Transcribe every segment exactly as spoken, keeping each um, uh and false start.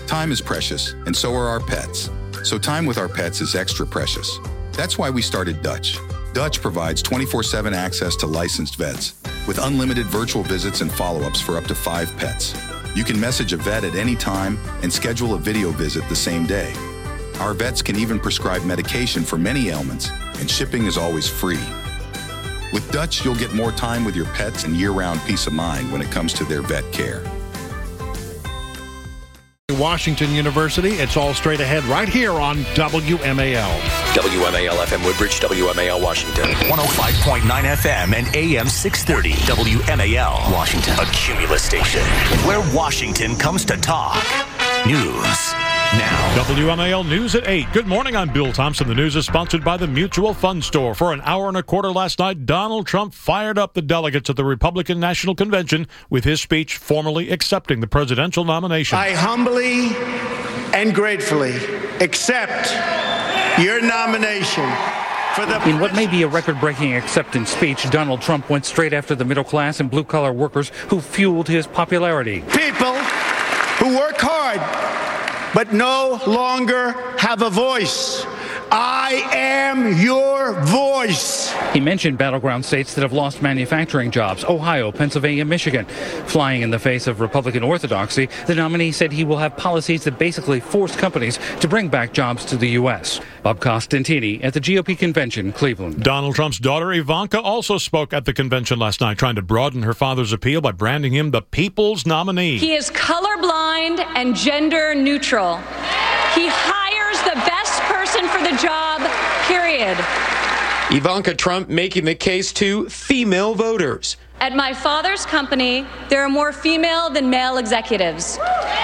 Time is precious, and so are our pets. So time with our pets is extra precious. That's why we started Dutch. Dutch provides twenty-four seven access to licensed vets with unlimited virtual visits and follow-ups for up to five pets. You can message a vet at any time and schedule a video visit the same day. Our vets can even prescribe medication for many ailments, and shipping is always free. With Dutch, you'll get more time with your pets and year-round peace of mind when it comes to their vet care. Washington University, it's all straight ahead right here on W M A L. W M A L F M Woodbridge, W M A L Washington. one oh five point nine F M and A M six thirty. W M A L Washington. A Cumulus station where Washington comes to talk. News now. W M A L News at eight. Good morning, I'm Bill Thompson. The news is sponsored by the Mutual Fund Store. For an hour and a quarter last night, Donald Trump fired up the delegates at the Republican National Convention with his speech formally accepting the presidential nomination. I humbly and gratefully accept your nomination. For the In what may be a record-breaking acceptance speech, Donald Trump went straight after the middle class and blue-collar workers who fueled his popularity. People who work hard but no longer have a voice. I am your voice. He mentioned battleground states that have lost manufacturing jobs, Ohio, Pennsylvania, Michigan. Flying in the face of Republican orthodoxy, the nominee said he will have policies that basically force companies to bring back jobs to the U S. Bob Costantini at the G O P convention, Cleveland. Donald Trump's daughter, Ivanka, also spoke at the convention last night, trying to broaden her father's appeal by branding him the people's nominee. He is colorblind and gender neutral. He hires the best person for the job, period. Ivanka Trump making the case to female voters. At my father's company, there are more female than male executives.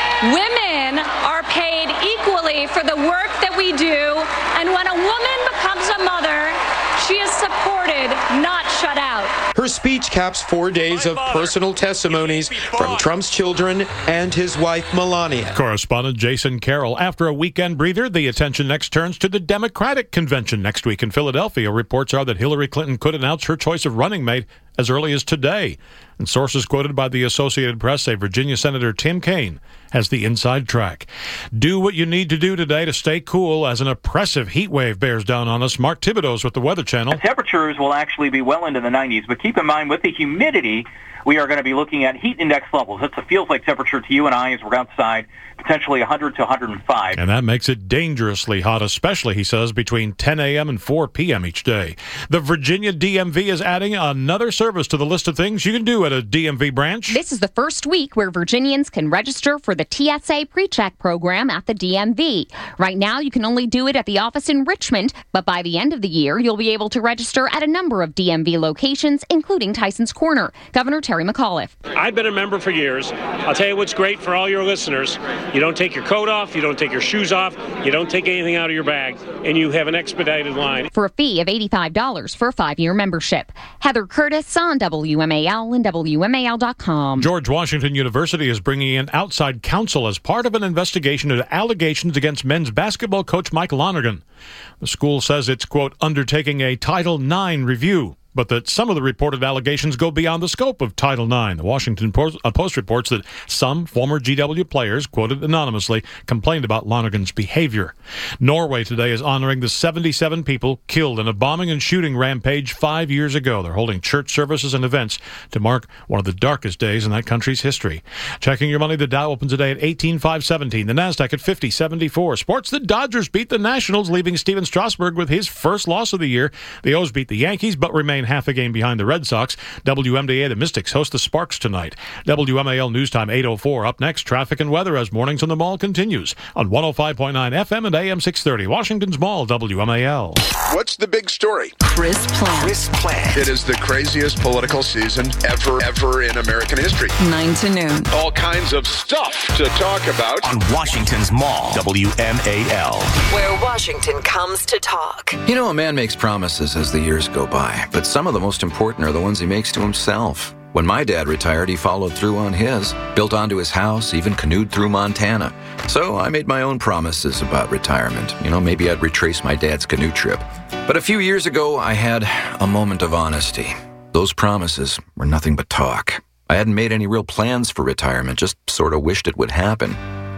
Women are paid equally for the work that we do, and when a woman becomes a mother, she is supported, not shut out. Her speech caps four days of personal testimonies from Trump's children and his wife, Melania. Correspondent Jason Carroll. After a weekend breather, the attention next turns to the Democratic convention next week in Philadelphia. Reports are that Hillary Clinton could announce her choice of running mate as early as today. And sources quoted by the Associated Press say Virginia Senator Tim Kaine has the inside track. Do what you need to do today to stay cool as an oppressive heat wave bears down on us. Mark Thibodeau's with the Weather Channel. The temperatures will actually be well into the nineties, but keep in mind with the humidity, we are going to be looking at heat index levels. It's a feels-like temperature to you and I as we're outside, potentially one hundred to one hundred five. And that makes it dangerously hot, especially, he says, between ten a.m. and four p.m. each day. The Virginia D M V is adding another service to the list of things you can do at a D M V branch. This is the first week where Virginians can register for the T S A PreCheck program at the D M V. Right now, you can only do it at the office in Richmond, but by the end of the year, you'll be able to register at a number of D M V locations, including Tyson's Corner. Governor Terry McAuliffe. I've been a member for years. I'll tell you what's great for all your listeners. You don't take your coat off, you don't take your shoes off, you don't take anything out of your bag, and you have an expedited line. For a fee of eighty-five dollars for a five-year membership. Heather Curtis on W M A L and W M A L dot com. George Washington University is bringing in outside counsel as part of an investigation into allegations against men's basketball coach Mike Lonergan. The school says it's, quote, undertaking a Title nine review, but that some of the reported allegations go beyond the scope of Title nine. The Washington Post reports that some former G W players, quoted anonymously, complained about Lonergan's behavior. Norway today is honoring the seventy-seven people killed in a bombing and shooting rampage five years ago. They're holding church services and events to mark one of the darkest days in that country's history. Checking your money, the Dow opens today at eighteen five seventeen. The NASDAQ at fifty seventy-four. Sports, the Dodgers beat the Nationals, leaving Steven Strasburg with his first loss of the year. The O's beat the Yankees, but remain half a game behind the Red Sox. W M D A, the Mystics host the Sparks tonight. W M A L News Time eight oh four. Up next, traffic and weather as Mornings on the Mall continues on one oh five point nine F M and A M six thirty. Washington's Mall, W M A L. What's the big story? Chris Plant. Chris Plant. It is the craziest political season ever, ever in American history. nine to noon. All kinds of stuff to talk about. On Washington's Mall, W M A L. Where Washington comes to talk. You know, a man makes promises as the years go by, but some of the most important are the ones he makes to himself. When my dad retired, he followed through on his, built onto his house, even canoed through Montana. So I made my own promises about retirement. You know, maybe I'd retrace my dad's canoe trip. But a few years ago, I had a moment of honesty. Those promises were nothing but talk. I hadn't made any real plans for retirement, just sort of wished it would happen.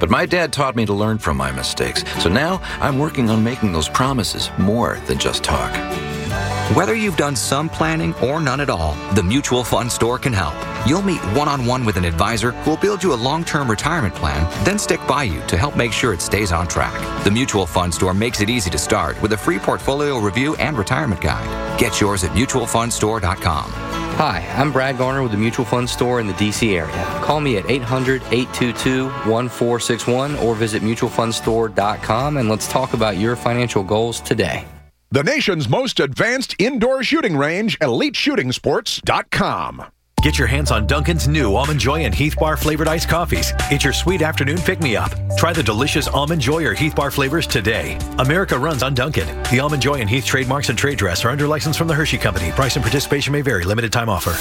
But my dad taught me to learn from my mistakes. So now I'm working on making those promises more than just talk. Whether you've done some planning or none at all, the Mutual Fund Store can help. You'll meet one-on-one with an advisor who will build you a long-term retirement plan, then stick by you to help make sure it stays on track. The Mutual Fund Store makes it easy to start with a free portfolio review and retirement guide. Get yours at mutual fund store dot com. Hi, I'm Brad Garner with the Mutual Fund Store in the D C area. Call me at eight hundred, eight two two, one four six one or visit mutual fund store dot com and let's talk about your financial goals today. The nation's most advanced indoor shooting range, elite shooting sports dot com. Get your hands on Dunkin's new Almond Joy and Heath Bar flavored iced coffees. It's your sweet afternoon pick-me-up. Try the delicious Almond Joy or Heath Bar flavors today. America runs on Dunkin'. The Almond Joy and Heath trademarks and trade dress are under license from the Hershey Company. Price and participation may vary. Limited time offer.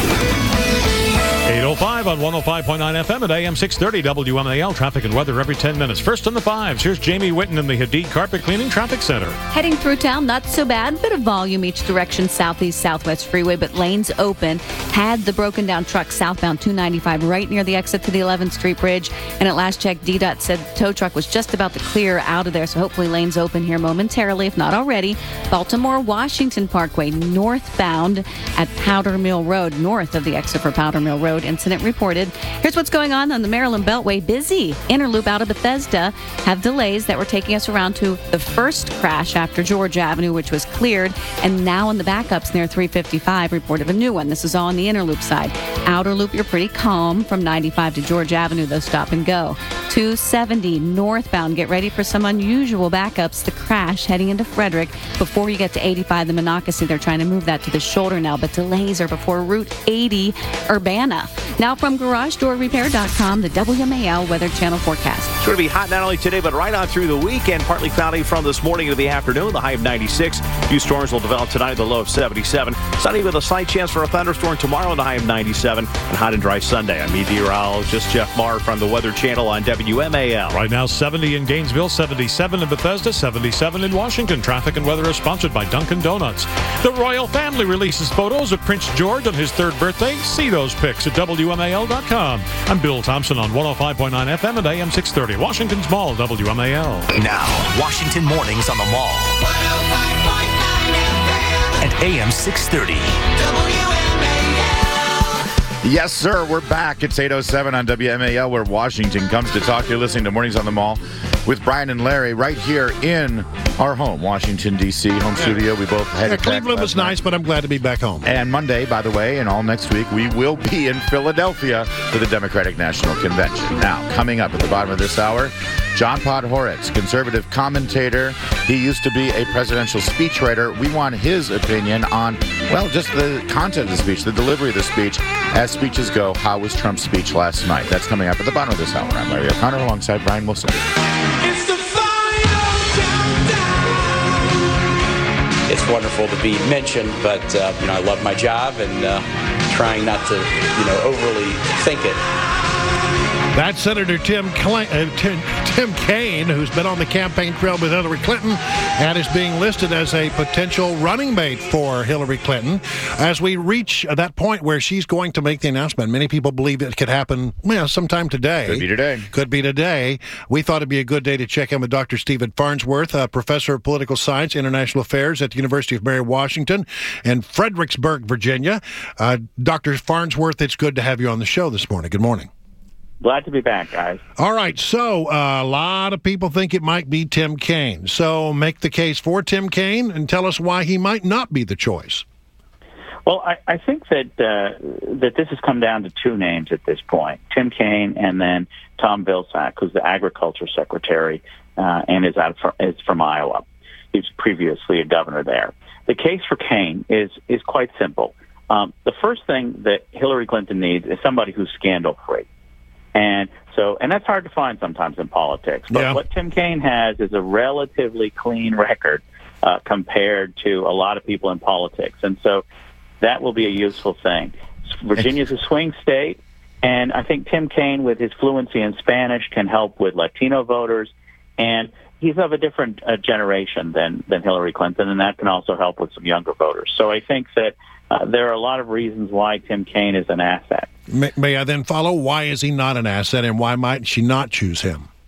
eight oh five on one oh five point nine F M at A M six thirty W M A L. Traffic and weather every ten minutes. First in the fives, here's Jamie Whitten in the Hadid Carpet Cleaning Traffic Center. Heading through town, not so bad. Bit of volume each direction, southeast, southwest freeway, but lanes open. Had the broken down truck southbound two ninety-five right near the exit to the eleventh Street Bridge. And at last check, D DOT said the tow truck was just about to clear out of there, so hopefully lanes open here momentarily, if not already. Baltimore Washington Parkway northbound at Powder Mill Road, north of the exit for Powder Mill Road. Incident reported. Here's what's going on on the Maryland Beltway. Busy. Interloop out of Bethesda have delays that were taking us around to the first crash after George Avenue, which was cleared. And now in the backups near three fifty-five, reported a new one. This is all on the Interloop side. Outer Loop, you're pretty calm from ninety-five to George Avenue, though stop and go. two seventy northbound. Get ready for some unusual backups. The crash heading into Frederick before you get to eighty-five, the Monocacy. They're trying to move that to the shoulder now, but delays are before Route eighty, Urbana. Now from garage door repair dot com, the W M A L Weather Channel forecast. It's going to be hot not only today, but right on through the weekend. Partly cloudy from this morning to the afternoon. The high of ninety-six. A few storms will develop tonight, the low of seventy-seven. Sunny with a slight chance for a thunderstorm tomorrow, the high of ninety-seven. And hot and dry Sunday. I'm meteorologist Jeff Marr from the Weather Channel on W M A L. Right now, seventy in Gainesville, seventy-seven in Bethesda, seventy-seven in Washington. Traffic and weather is sponsored by Dunkin' Donuts. The royal family releases photos of Prince George on his third birthday. See those pics at W M A L dot com. I'm Bill Thompson on one oh five point nine F M at A M six thirty. Washington's Mall, W M A L. Now, Washington Mornings on the Mall. one oh five point nine F M. At A M six thirty. Yes, sir. We're back. It's eight oh seven on W M A L, where Washington comes to talk. You're listening to Mornings on the Mall with Brian and Larry right here in our home, Washington, D C home studio. We both had yeah, Cleveland was nice, but I'm glad to be back home. And Monday, by the way, and all next week, we will be in Philadelphia for the Democratic National Convention. Now, coming up at the bottom of this hour, John Podhoretz, conservative commentator. He used to be a presidential speechwriter. We want his opinion on, well, just the content of the speech, the delivery of the speech. As speeches go, how was Trump's speech last night? That's coming up at the bottom of this hour. I'm Larry O'Connor alongside Brian Wilson. It's the final countdown. It's wonderful to be mentioned, but uh, you know, I love my job and uh, trying not to, you know, overly think it. That's Senator Tim, Cl- uh, Tim Tim Kaine, who's been on the campaign trail with Hillary Clinton and is being listed as a potential running mate for Hillary Clinton. As we reach that point where she's going to make the announcement, many people believe it could happen well, sometime today. Could be today. Could be today. We thought it'd be a good day to check in with Doctor Stephen Farnsworth, a professor of political science, international affairs at the University of Mary Washington in Fredericksburg, Virginia. Uh, Doctor Farnsworth, it's good to have you on the show this morning. Good morning. Glad to be back, guys. All right, so uh, a lot of people think it might be Tim Kaine. So make the case for Tim Kaine and tell us why he might not be the choice. Well, I, I think that uh, that this has come down to two names at this point, Tim Kaine and then Tom Vilsack, who's the agriculture secretary uh, and is, out of, is from Iowa. He was previously a governor there. The case for Kaine is, is quite simple. Um, the first thing that Hillary Clinton needs is somebody who's scandal-free. And so, and that's hard to find sometimes in politics. But yeah. What Tim Kaine has is a relatively clean record uh, compared to a lot of people in politics. And so that will be a useful thing. Virginia's a swing state, and I think Tim Kaine, with his fluency in Spanish, can help with Latino voters. And he's of a different uh, generation than, than Hillary Clinton, and that can also help with some younger voters. So I think that uh, there are a lot of reasons why Tim Kaine is an asset. May, may I then follow? Why is he not an asset, and why might she not choose him?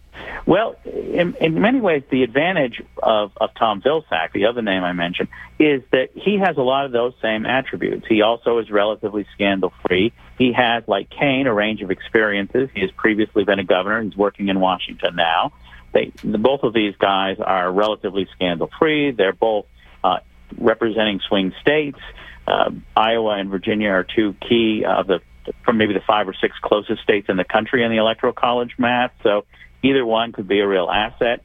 Well, in, in many ways, the advantage of, of Tom Vilsack, the other name I mentioned, is that he has a lot of those same attributes. He also is relatively scandal-free. He has, like Kaine, a range of experiences. He has previously been a governor. He's working in Washington now. They, both of these guys are relatively scandal-free. They're both uh, representing swing states. Uh, Iowa and Virginia are two key of the from maybe the five or six closest states in the country in the Electoral College math. So either one could be a real asset.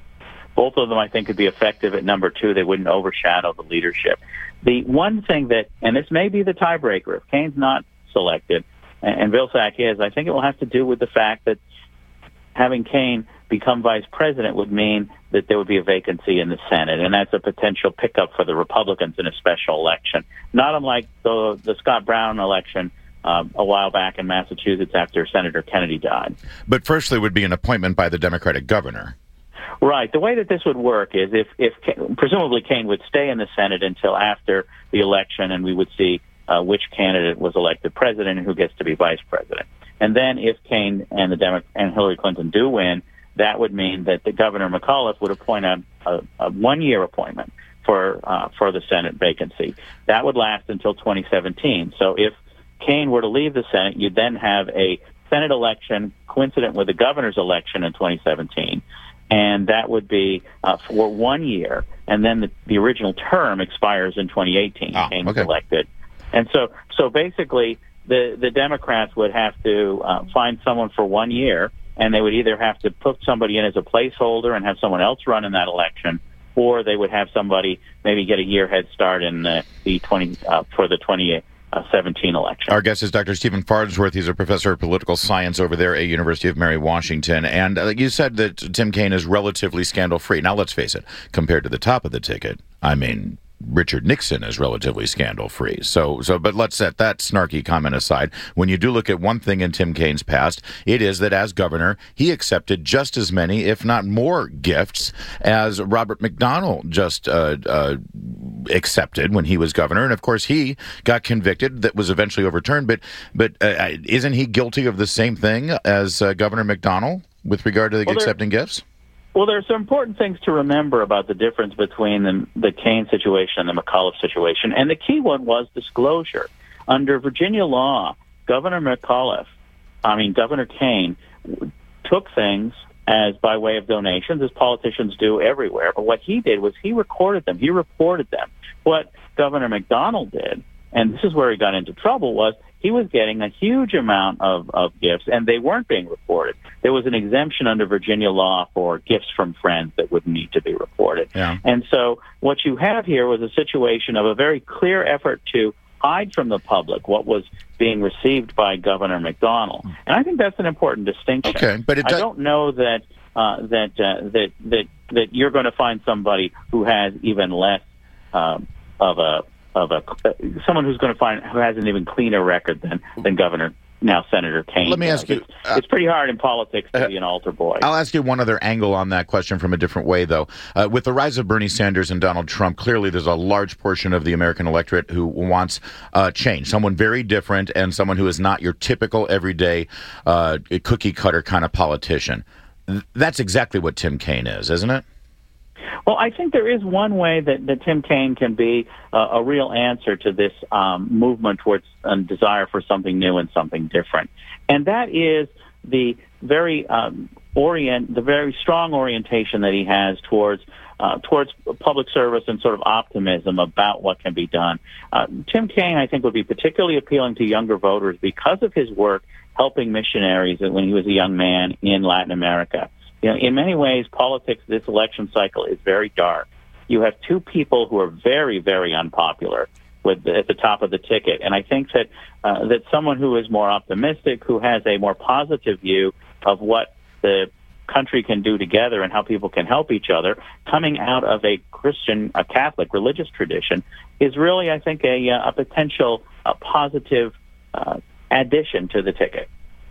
Both of them, I think, could be effective at number two. They wouldn't overshadow the leadership. The one thing that, and this may be the tiebreaker, if Kaine's not selected and Vilsack is, I think it will have to do with the fact that having Kaine become vice president would mean that there would be a vacancy in the Senate, and that's a potential pickup for the Republicans in a special election. Not unlike the, the Scott Brown election Um, a while back in Massachusetts after Senator Kennedy died. But first, there would be an appointment by the Democratic governor. Right. The way that this would work is if, if presumably Kaine would stay in the Senate until after the election, and we would see uh, which candidate was elected president and who gets to be vice president. And then if Kaine and the Demo- and Hillary Clinton do win, that would mean that the Governor McAuliffe would appoint a, a, a one-year appointment for uh, for the Senate vacancy. That would last until twenty seventeen. So if Kaine were to leave the Senate, you'd then have a Senate election coincident with the governor's election in twenty seventeen, and that would be uh, for one year, and then the, the original term expires in twenty eighteen. Oh, Kaine okay. was elected. And so, so basically, the, the Democrats would have to uh, find someone for one year, and they would either have to put somebody in as a placeholder and have someone else run in that election, or they would have somebody maybe get a year head start in the, the twenty uh, for the twenty seventeen election. Our guest is Doctor Stephen Farnsworth. He's a professor of political science over there at University of Mary Washington. And uh, you said that Tim Kaine is relatively scandal-free. Now, let's face it, compared to the top of the ticket, I mean, Richard Nixon is relatively scandal-free. So, so, but let's set that snarky comment aside. When you do look at one thing in Tim Kaine's past, it is that as governor, he accepted just as many, if not more, gifts as Robert McDonnell just uh, uh, accepted when he was governor. And of course, he got convicted. That was eventually overturned. But, but uh, isn't he guilty of the same thing as uh, Governor McDonnell with regard to the well, accepting gifts? Well, there are some important things to remember about the difference between the, the Kaine situation and the McAuliffe situation. And the key one was disclosure. Under Virginia law, Governor McAuliffe, I mean, Governor Kaine, took things as by way of donations, as politicians do everywhere. But what he did was he recorded them. He reported them. What Governor McDonnell did, and this is where he got into trouble, was he was getting a huge amount of, of gifts, and they weren't being reported. There was an exemption under Virginia law for gifts from friends that would need to be reported. Yeah. And so what you have here was a situation of a very clear effort to hide from the public what was being received by Governor McDonnell. And I think that's an important distinction. Okay, but it does- I don't know that uh, that, uh, that that that you're going to find somebody who has even less um, of a of a uh, someone who's going to find who has an even cleaner record than than Governor now Senator Kaine. Let me ask you, It's, uh, it's pretty hard in politics to uh, be an altar boy. I'll ask you one other angle on that question from a different way, though. Uh, with the rise of Bernie Sanders and Donald Trump, clearly there's a large portion of the American electorate who wants uh, change, someone very different and someone who is not your typical everyday uh, cookie-cutter kind of politician. That's exactly what Tim Kaine is, isn't it? Well, I think there is one way that, that Tim Kaine can be uh, a real answer to this um, movement towards a desire for something new and something different, and that is the very um, orient, the very strong orientation that he has towards uh, towards public service and sort of optimism about what can be done. Uh, Tim Kaine, I think, would be particularly appealing to younger voters because of his work helping missionaries when he was a young man in Latin America. You know, in many ways, politics this election cycle is very dark. You have two people who are very, very unpopular with the, at the top of the ticket, and I think that uh, that someone who is more optimistic, who has a more positive view of what the country can do together and how people can help each other, coming out of a Christian, a Catholic religious tradition, is really, I think, a, a potential a positive uh, addition to the ticket.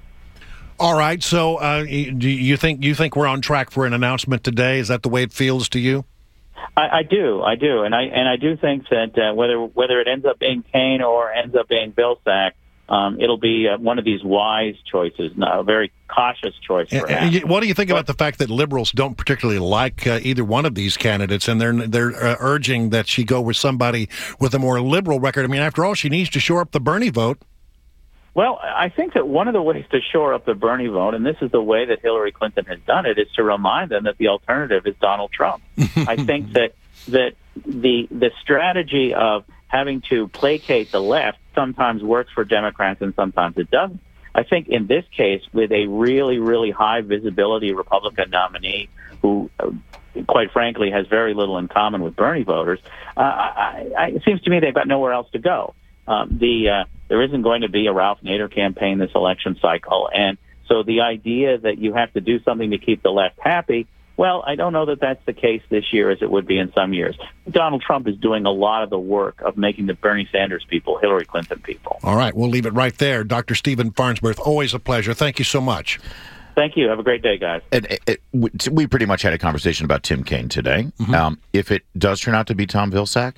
All right. So, uh, do you think you think we're on track for an announcement today? Is that the way it feels to you? I, I do, I do, and I and I do think that uh, whether whether it ends up being Kaine or ends up being Vilsack, um, it'll be uh, one of these wise choices, a very cautious choice. And, perhaps. and what do you think about the fact that liberals don't particularly like uh, either one of these candidates, and they're they're uh, urging that she go with somebody with a more liberal record? I mean, after all, she needs to shore up the Bernie vote. Well, I think that one of the ways to shore up the Bernie vote, and this is the way that Hillary Clinton has done it, is to remind them that the alternative is Donald Trump. I think that that the the strategy of having to placate the left sometimes works for Democrats and sometimes it doesn't. I think in this case, with a really, really high visibility Republican nominee who, uh, quite frankly, has very little in common with Bernie voters, uh, I, I, it seems to me they've got nowhere else to go. Um, the uh, there isn't going to be a Ralph Nader campaign this election cycle, and so the idea that you have to do something to keep the left happy, well, I don't know that that's the case this year as it would be in some years. Donald Trump is doing a lot of the work of making the Bernie Sanders people Hillary Clinton people. All right, we'll leave it right there. Doctor Stephen Farnsworth, always a pleasure. Thank you so much. Thank you. Have a great day, guys. And it, it, we pretty much had a conversation about Tim Kaine today. Mm-hmm. Um, if it does turn out to be Tom Vilsack,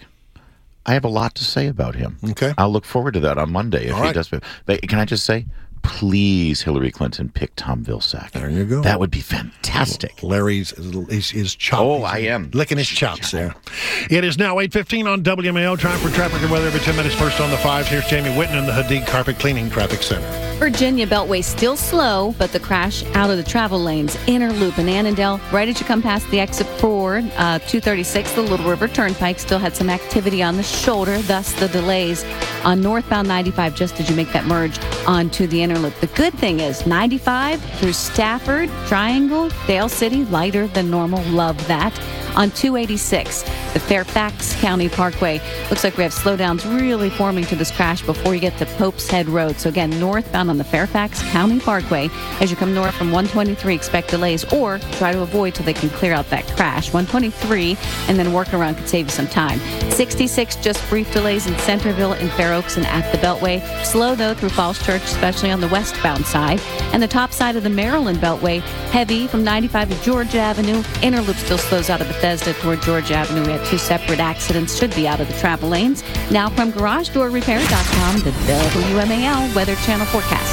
I have a lot to say about him. Okay. I'll look forward to that on Monday if All he right. does. But can I just say, please, Hillary Clinton, pick Tom Vilsack. There you go. That would be fantastic. Larry's is his chop. Oh, He's I am. Licking his chops there. It is now eight fifteen on W M A L. Time for traffic and weather every ten minutes. First on the fives. Here's Jamie Whitten in the Hadid Carpet Cleaning Traffic Center. Virginia Beltway still slow, but the crash out of the travel lanes. Inner Loop in Annandale, right as you come past the exit for uh, two thirty-six, the Little River Turnpike still had some activity on the shoulder, thus the delays on northbound ninety-five just as you make that merge onto the Inner Loop. The good thing is ninety-five through Stafford, Triangle, Dale City, lighter than normal. Love that. On two eighty-six, the Fairfax County Parkway. Looks like we have slowdowns really forming to this crash before you get to Pope's Head Road. So again, northbound on the Fairfax County Parkway. As you come north from one twenty-three, expect delays or try to avoid till they can clear out that crash. one twenty-three and then work around could save you some time. sixty-six, just brief delays in Centerville and Fair Oaks and at the Beltway. Slow though through Falls Church, especially on the westbound side. And the top side of the Maryland Beltway, heavy from ninety-five to Georgia Avenue. Inner Loop still slows out of Bethesda toward Georgia Avenue. We had two separate accidents, should be out of the travel lanes. Now from Garage Door Repair dot com, the W M A L Weather Channel forecast.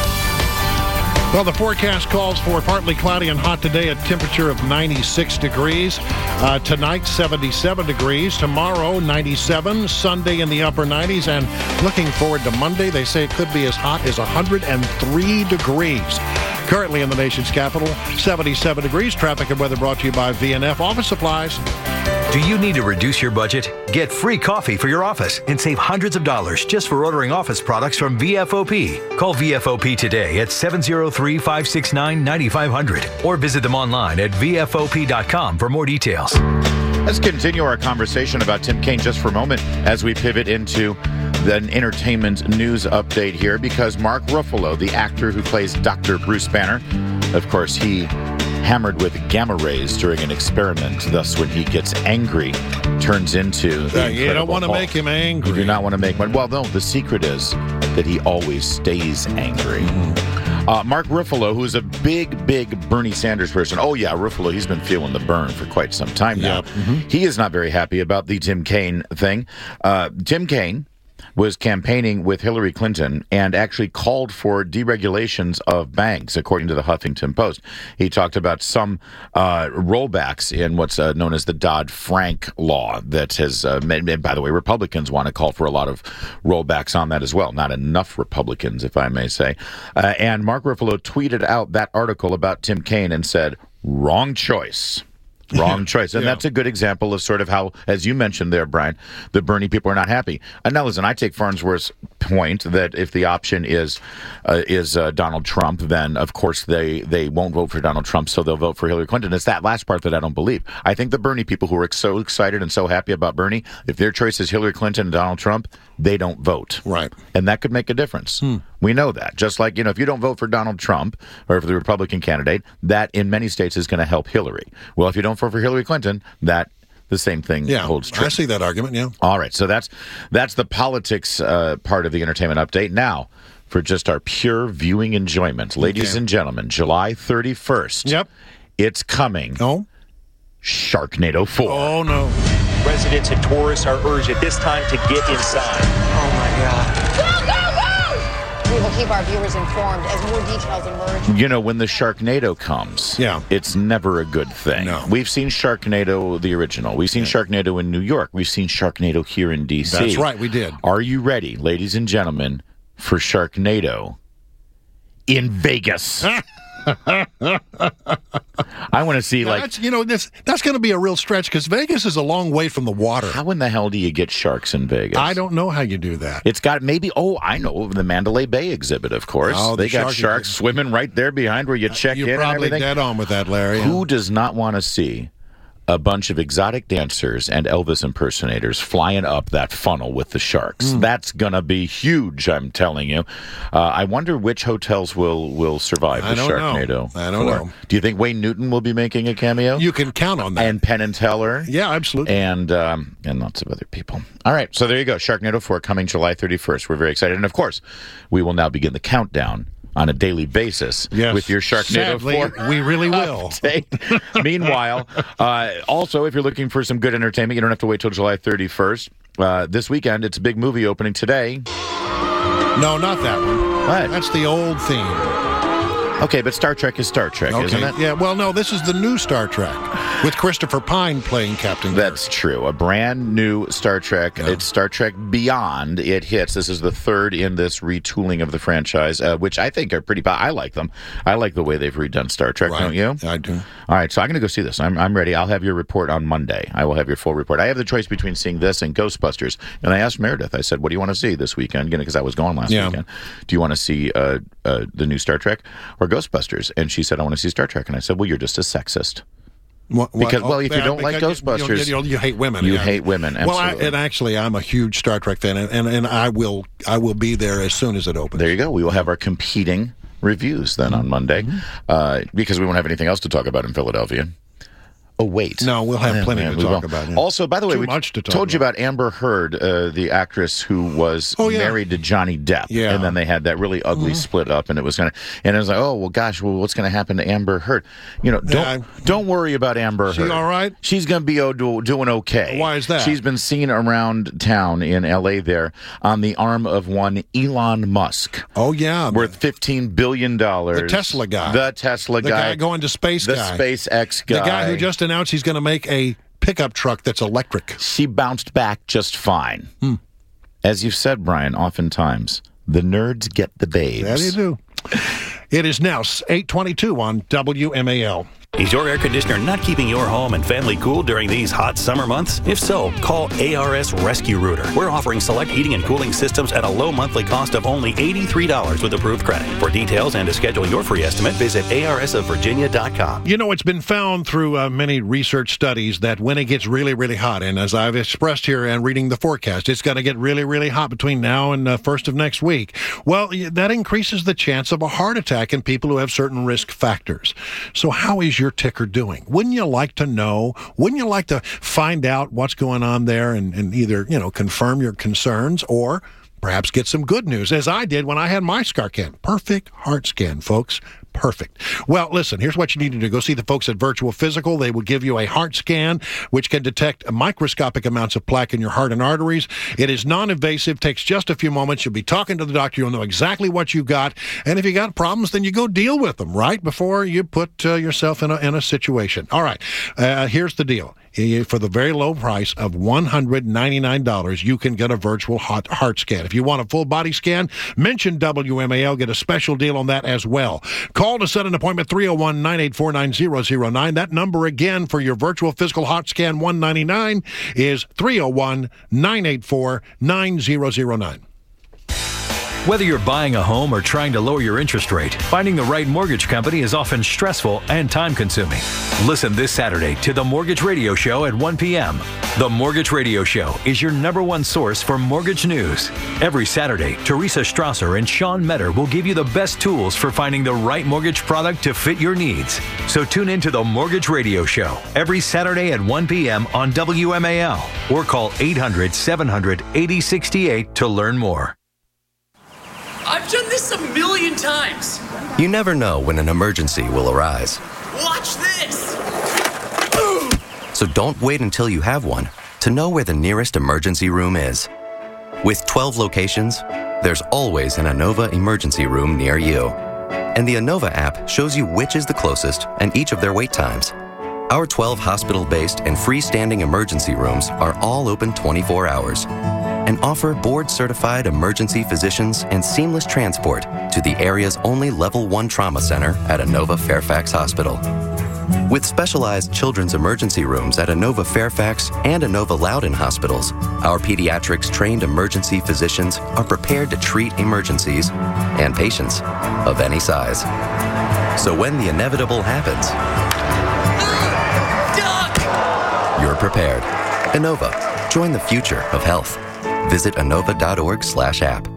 Well, the forecast calls for partly cloudy and hot today, a temperature of ninety-six degrees. Uh, tonight, seventy-seven degrees. Tomorrow, ninety-seven. Sunday in the upper nineties. And looking forward to Monday, they say it could be as hot as one hundred three degrees. Currently in the nation's capital, seventy-seven degrees. Traffic and weather brought to you by V and F Office Supplies. Do you need to reduce your budget? Get free coffee for your office and save hundreds of dollars just for ordering office products from V F O P. Call V F O P today at seven oh three, five six nine, nine five hundred or visit them online at V F O P dot com for more details. Let's continue our conversation about Tim Kaine just for a moment as we pivot into an entertainment news update here, because Mark Ruffalo, the actor who plays Doctor Bruce Banner, of course, he hammered with gamma rays during an experiment. Thus, when he gets angry, turns into the Uh, you don't want to Hulk. make him angry. You do not want to make one. Well, no, the secret is that he always stays angry. Mm-hmm. Uh, Mark Ruffalo, who is a big, big Bernie Sanders person. Oh, yeah, Ruffalo, he's been feeling the burn for quite some time now. Yep. Mm-hmm. He is not very happy about the Tim Kaine thing. Uh, Tim Kaine was campaigning with Hillary Clinton and actually called for deregulations of banks, according to the Huffington Post. He talked about some uh, rollbacks in what's uh, known as the Dodd-Frank law that has, uh, and by the way, Republicans want to call for a lot of rollbacks on that as well. Not enough Republicans, if I may say. Uh, and Mark Ruffalo tweeted out that article about Tim Kaine and said, wrong choice. Wrong choice. And Yeah. that's a good example of sort of how, as you mentioned there, Brian, the Bernie people are not happy. And now, listen, I take Farnsworth's point that if the option is uh, is uh, Donald Trump, then, of course, they, they won't vote for Donald Trump, so they'll vote for Hillary Clinton. It's that last part that I don't believe. I think the Bernie people who are so excited and so happy about Bernie, if their choice is Hillary Clinton and Donald Trump, they don't vote. Right. And that could make a difference. Hmm. We know that. Just like, you know, if you don't vote for Donald Trump or for the Republican candidate, that in many states is going to help Hillary. Well, if you don't vote for Hillary Clinton, that the same thing Yeah, holds true. I see that argument, yeah. All right. So that's that's the politics uh, part of the entertainment update. Now, for just our pure viewing enjoyment, ladies Okay. and gentlemen, July thirty-first. Yep. It's coming. Oh? Sharknado four. Oh, no. Residents and tourists are urged at this time to get inside. Oh my God. Go, go, go! keep our viewers informed as more details emerge. You know, when the Sharknado comes, yeah. it's never a good thing. No. We've seen Sharknado, the original. We've seen yeah. Sharknado in New York. We've seen Sharknado here in D C. That's right, we did. Are you ready, ladies and gentlemen, for Sharknado in Vegas? I want to see, now like... That's, you know, this, that's going to be a real stretch because Vegas is a long way from the water. How in the hell do you get sharks in Vegas? I don't know how you do that. It's got maybe... Oh, I know. The Mandalay Bay exhibit, of course. Oh, they the got shark sharks exhibit. swimming right there behind where you check You're in and probably everything. dead on with that, Larry. Who yeah. does not want to see a bunch of exotic dancers and Elvis impersonators flying up that funnel with the sharks? Mm. That's going to be huge, I'm telling you. Uh, I wonder which hotels will, will survive the I don't Sharknado. Know. I don't for. know. Do you think Wayne Newton will be making a cameo? You can count on that. And Penn and Teller. Yeah, absolutely. And, um, and lots of other people. All right, so there you go. Sharknado four coming July thirty-first. We're very excited. And, of course, we will now begin the countdown on a daily basis yes. with your Sharknado Sadly, four. We really will. Meanwhile, uh, also, if you're looking for some good entertainment, you don't have to wait till July thirty-first. Uh, this weekend, it's a big movie opening today. No, not that one. What? That's the old theme. Okay, but Star Trek is Star Trek, okay. isn't it? Yeah, well, no, this is the new Star Trek with Christopher Pine playing Captain Kirk. That's true. A brand new Star Trek. Yeah. It's Star Trek Beyond. It hits. This is the third in this retooling of the franchise, uh, which I think are pretty... I like them. I like the way they've redone Star Trek, right. don't you? I do. All right, so I'm going to go see this. I'm, I'm ready. I'll have your report on Monday. I will have your full report. I have the choice between seeing this and Ghostbusters. And I asked Meredith, I said, what do you want to see this weekend? Because I was gone last yeah. weekend. Do you want to see uh, uh, the new Star Trek or Ghostbusters? And she said, I want to see Star Trek. And I said, well, you're just a sexist. What, what, because, well, if oh, you don't like Ghostbusters... You, you, you hate women. You yeah. hate women, absolutely. Well, I, and actually, I'm a huge Star Trek fan, and, and, and I will I will be there as soon as it opens. There you go. We will have our competing reviews then on Monday, mm-hmm. uh, because we won't have anything else to talk about in Philadelphia. Oh, wait. No, we'll have yeah, plenty yeah, to we talk will. about. Yeah. Also, by the way, Too we much to talk told about. you about Amber Heard, uh, the actress who was oh, yeah. married to Johnny Depp. Yeah. And then they had that really ugly mm-hmm. split up, and it was going to, and it was like, oh, well, gosh, well, what's going to happen to Amber Heard? You know, don't yeah. don't worry about Amber she Heard. all right? She's going to be oh, do, doing okay. Why is that? She's been seen around town in L A there on the arm of one Elon Musk. Oh, yeah. Worth fifteen billion dollars. The Tesla guy. The Tesla the guy. The guy going to space the guy. The SpaceX guy. The guy who just announced he's going to make a pickup truck that's electric. She bounced back just fine. Hmm. As you've said, Brian, oftentimes, the nerds get the babes. That you do. It is now eight twenty-two on W M A L. Is your air conditioner not keeping your home and family cool during these hot summer months? If so, call A R S Rescue Rooter. We're offering select heating and cooling systems at a low monthly cost of only eighty-three dollars with approved credit. For details and to schedule your free estimate, visit A R S of Virginia dot com. You know, it's been found through uh, many research studies that when it gets really, really hot, and as I've expressed here and reading the forecast, it's going to get really, really hot between now and uh, first of next week. Well, that increases the chance of a heart attack in people who have certain risk factors. So how is your ticker doing? Wouldn't you like to know? Wouldn't you like to find out what's going on there and, and either, you know, confirm your concerns or perhaps get some good news, as I did when I had my scar scan. Perfect heart scan, folks. Perfect. Well, listen, here's what you need to do. Go see the folks at Virtual Physical. They will give you a heart scan, which can detect microscopic amounts of plaque in your heart and arteries. It is non-invasive, takes just a few moments. You'll be talking to the doctor. You'll know exactly what you got. And if you got problems, then you go deal with them, right? Before you put uh, yourself in a, in a situation. All right. Uh, here's the deal. For the very low price of one hundred ninety-nine dollars, you can get a virtual heart, heart scan. If you want a full body scan, mention W M A L. Get a special deal on that as well. Call to set an appointment, three oh one, nine eight four, nine oh oh nine. That number again for your virtual physical heart scan one hundred ninety-nine dollars is three oh one, nine eight four, nine oh oh nine. Whether you're buying a home or trying to lower your interest rate, finding the right mortgage company is often stressful and time-consuming. Listen this Saturday to The Mortgage Radio Show at one p.m. The Mortgage Radio Show is your number one source for mortgage news. Every Saturday, Teresa Strasser and Sean Metter will give you the best tools for finding the right mortgage product to fit your needs. So tune in to The Mortgage Radio Show every Saturday at one p.m. on W M A L or call eight hundred, seven hundred, eighty sixty-eight to learn more. I've done this a million times. You never know when an emergency will arise. Watch this! So don't wait until you have one to know where the nearest emergency room is. With twelve locations, there's always an Inova emergency room near you. And the Inova app shows you which is the closest and each of their wait times. Our twelve hospital-based and freestanding emergency rooms are all open twenty-four hours and offer board-certified emergency physicians and seamless transport to the area's only Level one Trauma Center at Inova Fairfax Hospital. With specialized children's emergency rooms at Inova Fairfax and Inova Loudoun hospitals, our pediatrics-trained emergency physicians are prepared to treat emergencies and patients of any size. So when the inevitable happens, you're prepared. Inova. Join the future of health. Visit Inova.org slash app.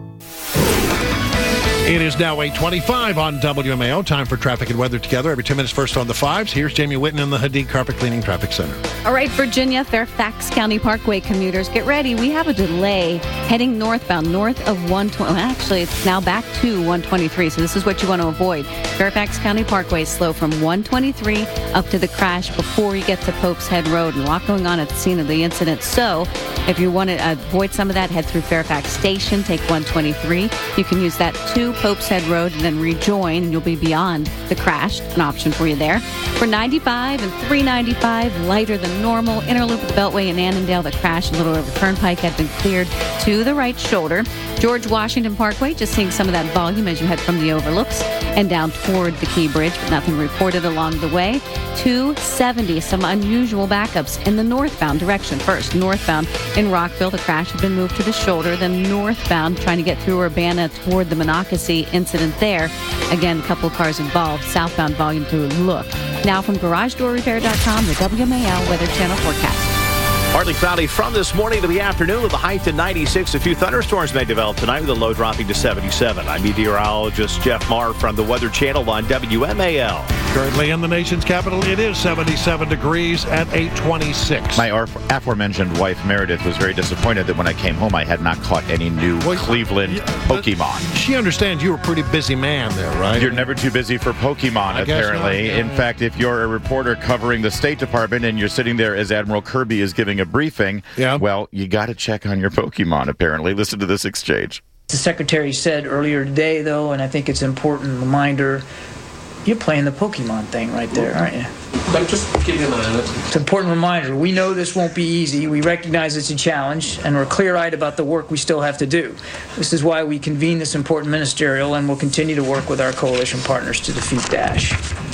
It is now eight twenty-five on W M A O. Time for traffic and weather together. Every two minutes first on the fives. Here's Jamie Whitten in the Hadid Carpet Cleaning Traffic Center. All right, Virginia, Fairfax County Parkway commuters, get ready. We have a delay heading northbound, north of one twenty. Well, actually, it's now back to one twenty-three, so this is what you want to avoid. Fairfax County Parkway is slow from one twenty-three up to the crash before you get to Pope's Head Road, and a lot going on at the scene of the incident. So if you want to avoid some of that, head through Fairfax Station, take one twenty-three. You can use that to Pope's Head Road and then rejoin, and you'll be beyond the crash. An option for you there. For ninety-five and three ninety-five, lighter than normal. Interloop of the Beltway in Annandale, the crash, a little over Turnpike, had been cleared to the right shoulder. George Washington Parkway, just seeing some of that volume as you head from the overlooks and down toward the Key Bridge, but nothing reported along the way. two seventy, some unusual backups in the northbound direction. First, northbound in Rockville, the crash had been moved to the shoulder. Then northbound, trying to get through Urbana toward the Monocacy incident there. Again, a couple cars involved. Southbound volume through Look. Now from garage door repair dot com, the W M A L Weather Channel forecast. Partly cloudy from this morning to the afternoon with a high to ninety-six. A few thunderstorms may develop tonight with a low dropping to seventy-seven. I'm meteorologist Jeff Marr from the Weather Channel on W M A L. Currently in the nation's capital, it is seventy-seven degrees at eight twenty-six. My aforementioned wife, Meredith, was very disappointed that when I came home, I had not caught any new well, Cleveland yeah, Pokemon. She understands you're a pretty busy man there, right? You're never too busy for Pokemon, I apparently. Yeah. In fact, if you're a reporter covering the State Department and you're sitting there as Admiral Kirby is giving a briefing, yeah. well, you got to check on your Pokemon, apparently. Listen to this exchange. The Secretary said earlier today, though, and I think it's an important reminder, you're playing the Pokemon thing right there, aren't you? I'm just giving an eye on it. It's an important reminder. We know this won't be easy. We recognize it's a challenge, and we're clear-eyed about the work we still have to do. This is why we convene this important ministerial, and we'll continue to work with our coalition partners to defeat Daesh.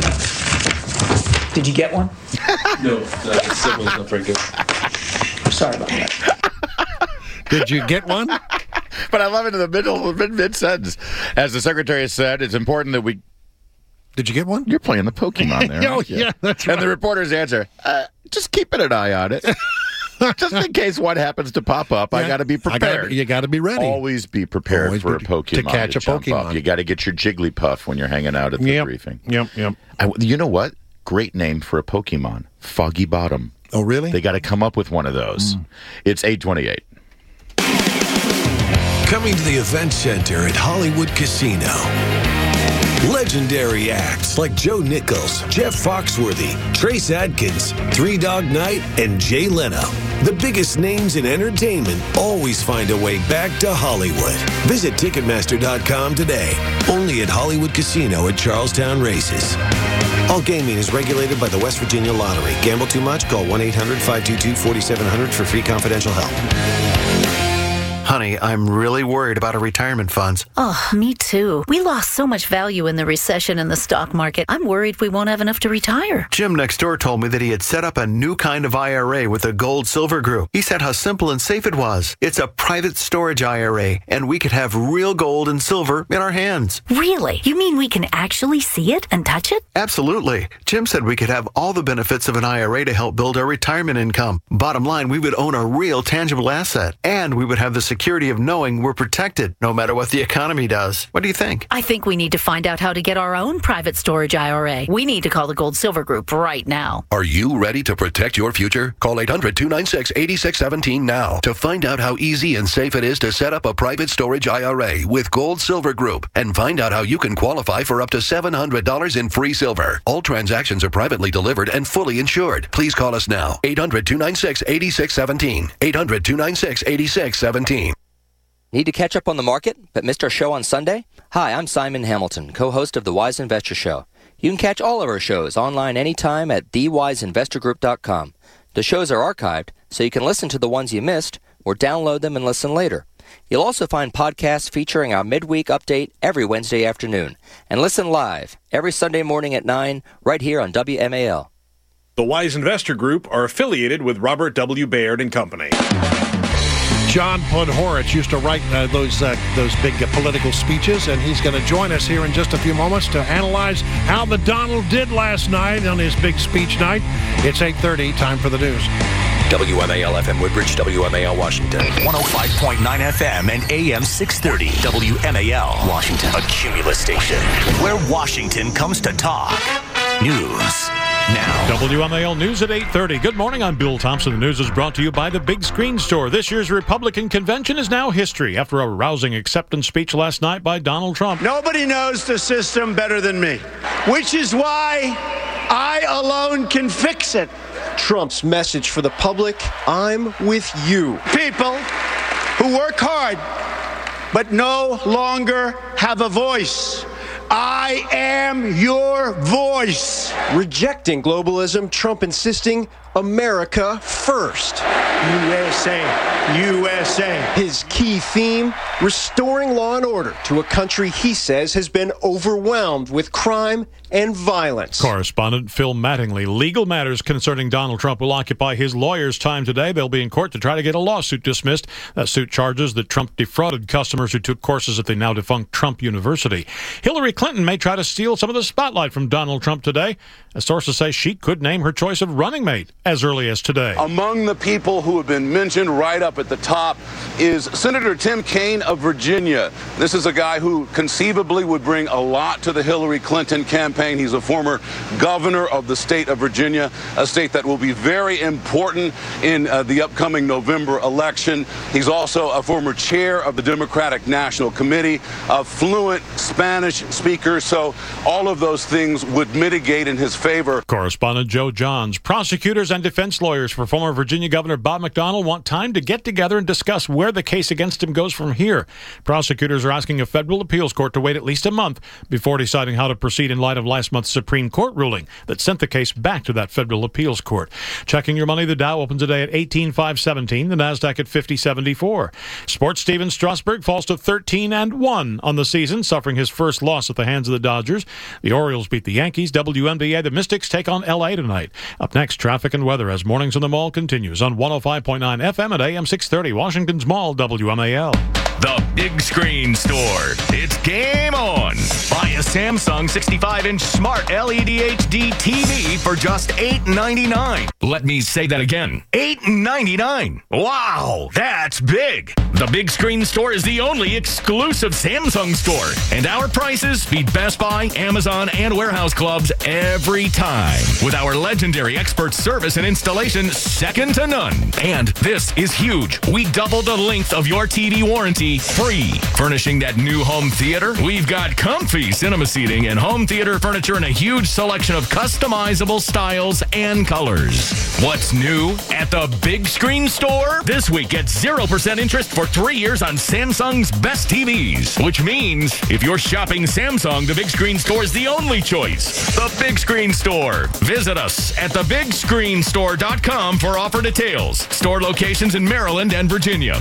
Did you get one? No, the signal's not very good. Sorry about that. Did you get one? But I love it in the middle, mid, mid-sentence. As the Secretary said, it's important that we... Did you get one? You're playing the Pokemon there. Oh, yeah, that's right. And the reporter's answer, uh, just keeping an eye on it. Just in case one happens to pop up, yeah, I got to be prepared. Gotta, you got to be ready. Always be prepared Always for be, a Pokemon to catch to a Pokemon. Up. You got to get your Jigglypuff when you're hanging out at the yep. briefing. Yep, yep. I, you know what? Great name for a Pokemon. Foggy Bottom. Oh, really? They got to come up with one of those. Mm. It's eight twenty-eight. Coming to the Event Center at Hollywood Casino. Legendary acts like Joe Nichols, Jeff Foxworthy, Trace Adkins, Three Dog Night, and Jay Leno. The biggest names in entertainment always find a way back to Hollywood. Visit Ticketmaster dot com today. Only at Hollywood Casino at Charlestown Races. All gaming is regulated by the West Virginia Lottery. Gamble too much? Call one eight hundred five two two four seven zero zero for free confidential help. Honey, I'm really worried about our retirement funds. Oh, me too. We lost so much value in the recession in the stock market. I'm worried we won't have enough to retire. Jim next door told me that he had set up a new kind of I R A with the Gold Silver Group. He said how simple and safe it was. It's a private storage I R A, and we could have real gold and silver in our hands. Really? You mean we can actually see it and touch it? Absolutely. Jim said we could have all the benefits of an I R A to help build our retirement income. Bottom line, we would own a real tangible asset, and we would have the security of knowing we're protected no matter what the economy does. What do you think? I think we need to find out how to get our own private storage I R A. We need to call the Gold Silver Group right now. Are you ready to protect your future? Call eight hundred two nine six eight six one seven now to find out how easy and safe it is to set up a private storage I R A with Gold Silver Group, and find out how you can qualify for up to seven hundred dollars in free silver. All transactions are privately delivered and fully insured. Please call us now. eight hundred two nine six eight six one seven. eight hundred two nine six eight six one seven. Need to catch up on the market, but missed our show on Sunday? Hi, I'm Simon Hamilton, co-host of The Wise Investor Show. You can catch all of our shows online anytime at the wise investor group dot com. The shows are archived, so you can listen to the ones you missed or download them and listen later. You'll also find podcasts featuring our midweek update every Wednesday afternoon. And listen live every Sunday morning at nine right here on W M A L. The Wise Investor Group are affiliated with Robert W. Baird and Company. John Podhoretz used to write uh, those uh, those big uh, political speeches, and he's going to join us here in just a few moments to analyze how the Donald did last night on his big speech night. It's eight thirty, time for the news. W M A L F M Woodbridge, W M A L Washington. one oh five point nine F M and A M six thirty. W M A L Washington. A Cumulus station where Washington comes to talk. News now. W M A L News at eight thirty. Good morning, I'm Bill Thompson. The news is brought to you by the Big Screen Store. This year's Republican convention is now history after a rousing acceptance speech last night by Donald Trump. Nobody knows the system better than me, which is why I alone can fix it. Trump's message for the public: I'm with you. People who work hard but no longer have a voice. I am your voice. Rejecting globalism, Trump insisting America first. U S A, U S A. His key theme, restoring law and order to a country he says has been overwhelmed with crime and violence. Correspondent Phil Mattingly. Legal matters concerning Donald Trump will occupy his lawyers' time today. They'll be in court to try to get a lawsuit dismissed. That suit charges that Trump defrauded customers who took courses at the now-defunct Trump University. Hillary Clinton may try to steal some of the spotlight from Donald Trump today, as sources say she could name her choice of running mate as early as today. Among the people who have been mentioned right up at the top is Senator Tim Kaine of Virginia. This is a guy who conceivably would bring a lot to the Hillary Clinton campaign. He's a former governor of the state of Virginia, a state that will be very important in uh, the upcoming November election. He's also a former chair of the Democratic National Committee, a fluent Spanish speaker, so all of those things would mitigate in his favor. Correspondent Joe Johns. Prosecutors and defense lawyers for former Virginia Governor Bob McDonnell want time to get together and discuss where the case against him goes from here. Prosecutors are asking a federal appeals court to wait at least a month before deciding how to proceed in light of last month's Supreme Court ruling that sent the case back to that federal appeals court. Checking your money, the Dow opens today at eighteen thousand five hundred seventeen, the NASDAQ at fifty seventy-four. Sports, Steven Strasburg falls to thirteen and one on the season, suffering his first loss at the hands of the Dodgers. The Orioles beat the Yankees. W N B A, the Mystics take on L A tonight. Up next, traffic and weather as Mornings in the Mall continues on one oh five point nine F M at A M six thirty, Washington's Mall, W M A L. The Big Screen Store. It's game on. Buy a Samsung sixty-five inch smart L E D H D T V for just eight ninety-nine. Let me say that again. eight ninety-nine. Wow, that's big. The Big Screen Store is the only exclusive Samsung store, and our prices beat Best Buy, Amazon, and warehouse clubs every time. With our legendary expert service and installation second to none. And this is huge. We double the length of your T V warranty free. Furnishing that new home theater, we've got comfy cinema seating and home theater furniture in a huge selection of customizable styles and colors. What's new at the Big Screen Store? This week, get zero percent interest for three years on Samsung's best T Vs, which means if you're shopping Samsung, the Big Screen Store is the only choice. The Big Screen Store. Visit us at the big screen store dot com for offer details. Store locations in Maryland and Virginia.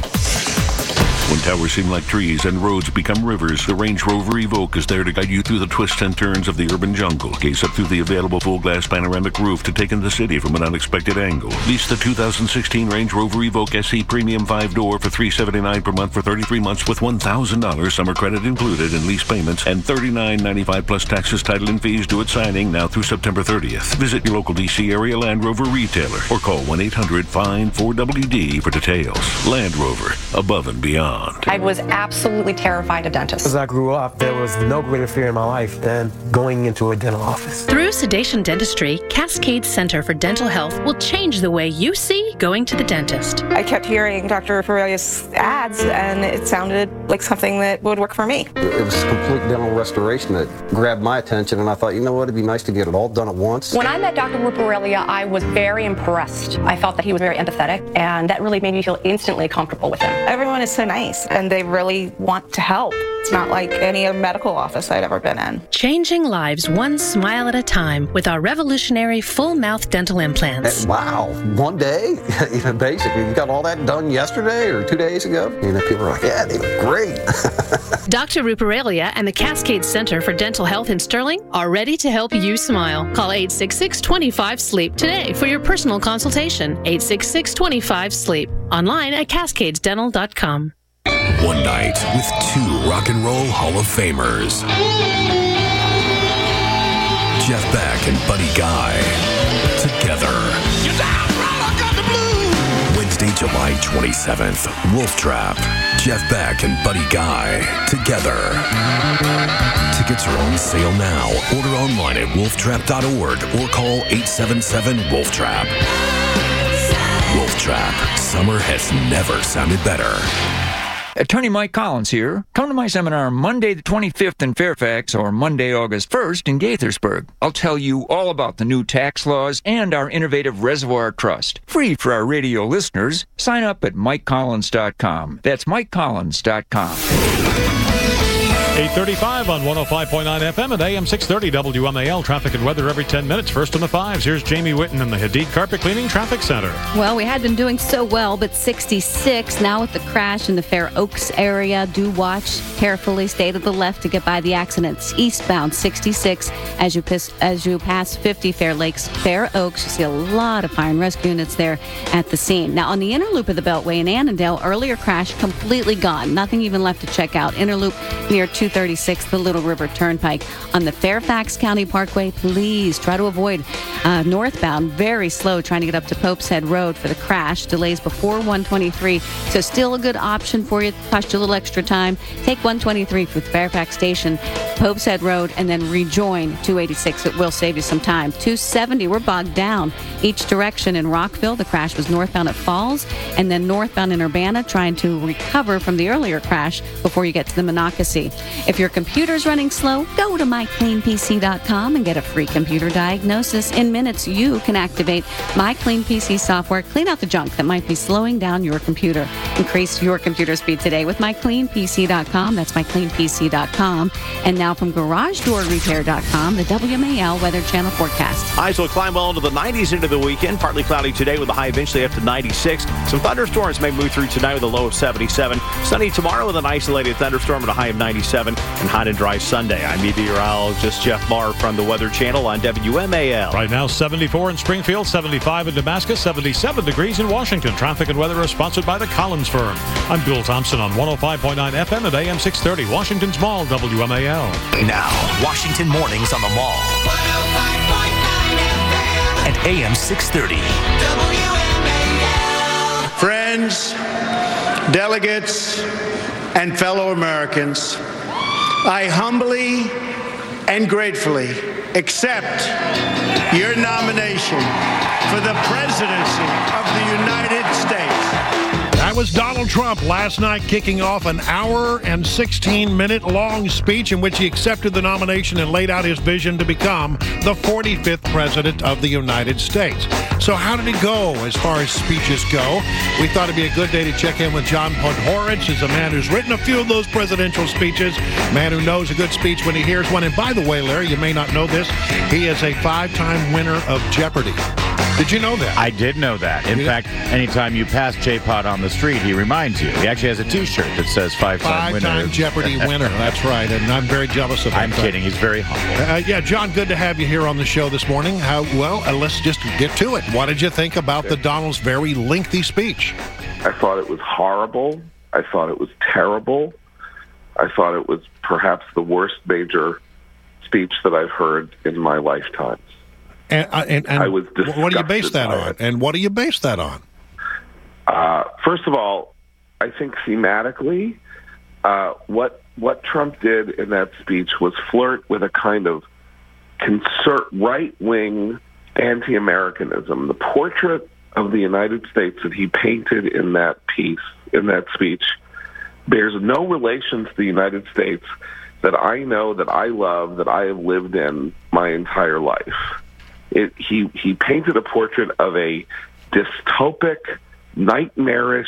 When towers seem like trees and roads become rivers, the Range Rover Evoque is there to guide you through the twists and turns of the urban jungle. Gaze up through the available full-glass panoramic roof to take in the city from an unexpected angle. Lease the two thousand sixteen Range Rover Evoque S E Premium five-door for three hundred seventy-nine dollars per month for thirty-three months with one thousand dollars summer credit included in lease payments and thirty-nine ninety-five plus taxes, title, and fees due at signing now through September thirtieth. Visit your local D C area Land Rover retailer or call one eight hundred find four W D for details. Land Rover, above and beyond. I was absolutely terrified of dentists. As I grew up, there was no greater fear in my life than going into a dental office. Through Sedation Dentistry, Cascade Center for Dental Health will change the way you see going to the dentist. I kept hearing Doctor Ferrelia's ads, and it sounded like something that would work for me. It was complete dental restoration that grabbed my attention, and I thought, you know what, it'd be nice to get it all done at once. When I met Doctor Ferrelia, I was very impressed. I felt that he was very empathetic, and that really made me feel instantly comfortable with him. Everyone is so nice. nice, and they really want to help. It's not like any other medical office I'd ever been in. Changing lives one smile at a time with our revolutionary full mouth dental implants. Wow, one day? You know, basically, you got all that done yesterday or two days ago? You know, people are like, yeah, they look great. Doctor Ruparelia and the Cascade Center for Dental Health in Sterling are ready to help you smile. Call eight six six, two five, sleep today for your personal consultation. eight six six, two five, sleep. Online at cascades dental dot com. One night with two rock and roll Hall of Famers, Jeff Beck and Buddy Guy, together. You're down, right, I got the blues. Wednesday, July twenty-seventh, Wolf Trap, Jeff Beck and Buddy Guy, together. Tickets are on sale now. Order online at wolf trap dot org or call eight seven seven, wolf trap. Wolf Trap, summer has never sounded better. Attorney Mike Collins here. Come to my seminar Monday the twenty-fifth in Fairfax or Monday, August first in Gaithersburg. I'll tell you all about the new tax laws and our innovative reservoir trust. Free for our radio listeners. Sign up at mike collins dot com. That's mike collins dot com. eight thirty-five on one oh five point nine F M at A M six thirty W M A L. Traffic and weather every ten minutes. First on the fives. Here's Jamie Witten in the Hadid Carpet Cleaning Traffic Center. Well, we had been doing so well, but sixty-six now with the crash in the Fair Oaks area. Do watch carefully. Stay to the left to get by the accidents. Eastbound sixty-six as you piss, as you pass fifty Fair Lakes, Fair Oaks. You see a lot of fire and rescue units there at the scene. Now on the inner loop of the Beltway in Annandale, earlier crash completely gone. Nothing even left to check out. Inner loop near two thirty-six, the Little River Turnpike. On the Fairfax County Parkway, please try to avoid uh, northbound. Very slow trying to get up to Pope's Head Road for the crash. Delays before one twenty-three, so still a good option for you. Cost you a little extra time. Take one twenty-three for Fairfax Station, Pope's Head Road, and then rejoin two eighty-six. It will save you some time. two seventy, we're bogged down each direction in Rockville. The crash was northbound at Falls, and then northbound in Urbana, trying to recover from the earlier crash before you get to the Monocacy. If your computer's running slow, go to my clean P C dot com and get a free computer diagnosis. In minutes, you can activate My Clean P C software, clean out the junk that might be slowing down your computer. Increase your computer speed today with my clean P C dot com. That's my clean P C dot com. And now from garage door repair dot com, the W M A L Weather Channel forecast. Highs will climb well into the nineties into the weekend. Partly cloudy today with a high eventually up to ninety-six. Some thunderstorms may move through tonight with a low of seventy-seven. Sunny tomorrow with an isolated thunderstorm at a high of ninety-seven. And hot and dry Sunday. I'm meteorologist Jeff Barr from the Weather Channel on W M A L. Right now, seventy-four in Springfield, seventy-five in Damascus, seventy-seven degrees in Washington. Traffic and weather is sponsored by the Collins Firm. I'm Bill Thompson on one oh five point nine F M at A M six thirty, Washington's Mall, W M A L. Now, Washington Mornings on the Mall. one oh five point nine F M at A M six thirty. W M A L. Friends, delegates, and fellow Americans, I humbly and gratefully accept your nomination for the presidency of the United States. That was Donald Trump last night kicking off an hour and sixteen minute long speech in which he accepted the nomination and laid out his vision to become the forty-fifth president of the United States. So how did it go as far as speeches go? We thought it'd be a good day to check in with John Podhoretz. He's a man who's written a few of those presidential speeches, a man who knows a good speech when he hears one. And by the way, Larry, you may not know this, he is a five-time winner of Jeopardy! Did you know that? I did know that. In fact, anytime you pass J-Pod on the street, he reminds you. He actually has a T-shirt that says five-time winner. Five-time Jeopardy winner. That's right, and I'm very jealous of him. I'm kidding. He's very humble. Uh, yeah, John, good to have you here on the show this morning. How well, uh, let's just get to it. What did you think about the Donald's very lengthy speech? I thought it was horrible. I thought it was terrible. I thought it was perhaps the worst major speech that I've heard in my lifetime. And, uh, and, and I was what do you base that on? It. And what do you base that on? Uh, first of all, I think thematically, uh, what what Trump did in that speech was flirt with a kind of conser- right-wing anti-Americanism. The portrait of the United States that he painted in that piece, in that speech, bears no relation to the United States that I know, that I love, that I have lived in my entire life. It, he, he painted a portrait of a dystopic, nightmarish,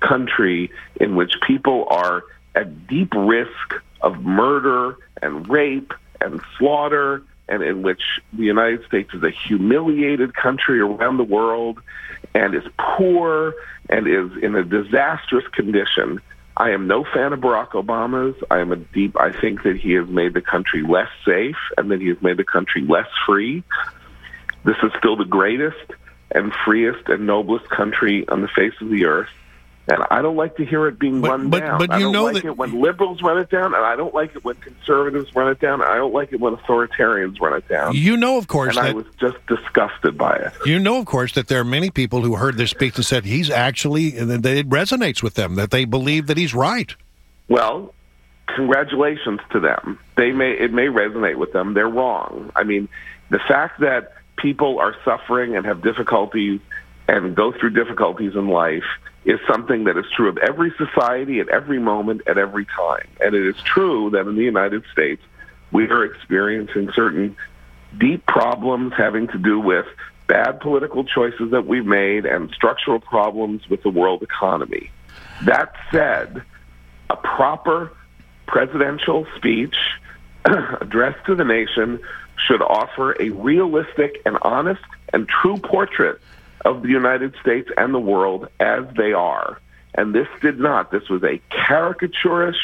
country in which people are at deep risk of murder and rape and slaughter, and in which the United States is a humiliated country around the world and is poor and is in a disastrous condition. I am no fan of Barack Obama's. I am a deep, I think that he has made the country less safe and that he has made the country less free. This is still the greatest and freest and noblest country on the face of the earth. And I don't like to hear it being but, run but, down. But you I don't know like that... it when liberals run it down, and I don't like it when conservatives run it down, and I don't like it when authoritarians run it down. You know, of course, and that... I was just disgusted by it. You know, of course, that there are many people who heard this speech and said he's actually, and that it resonates with them, that they believe that he's right. Well, congratulations to them. They may It may resonate with them. They're wrong. I mean, the fact that people are suffering and have difficulties and go through difficulties in life is something that is true of every society at every moment at every time. And it is true that in the United States, we are experiencing certain deep problems having to do with bad political choices that we've made and structural problems with the world economy. That said, a proper presidential speech addressed to the nation should offer a realistic and honest and true portrait of the United States and the world as they are. And this did not. This was a caricaturish,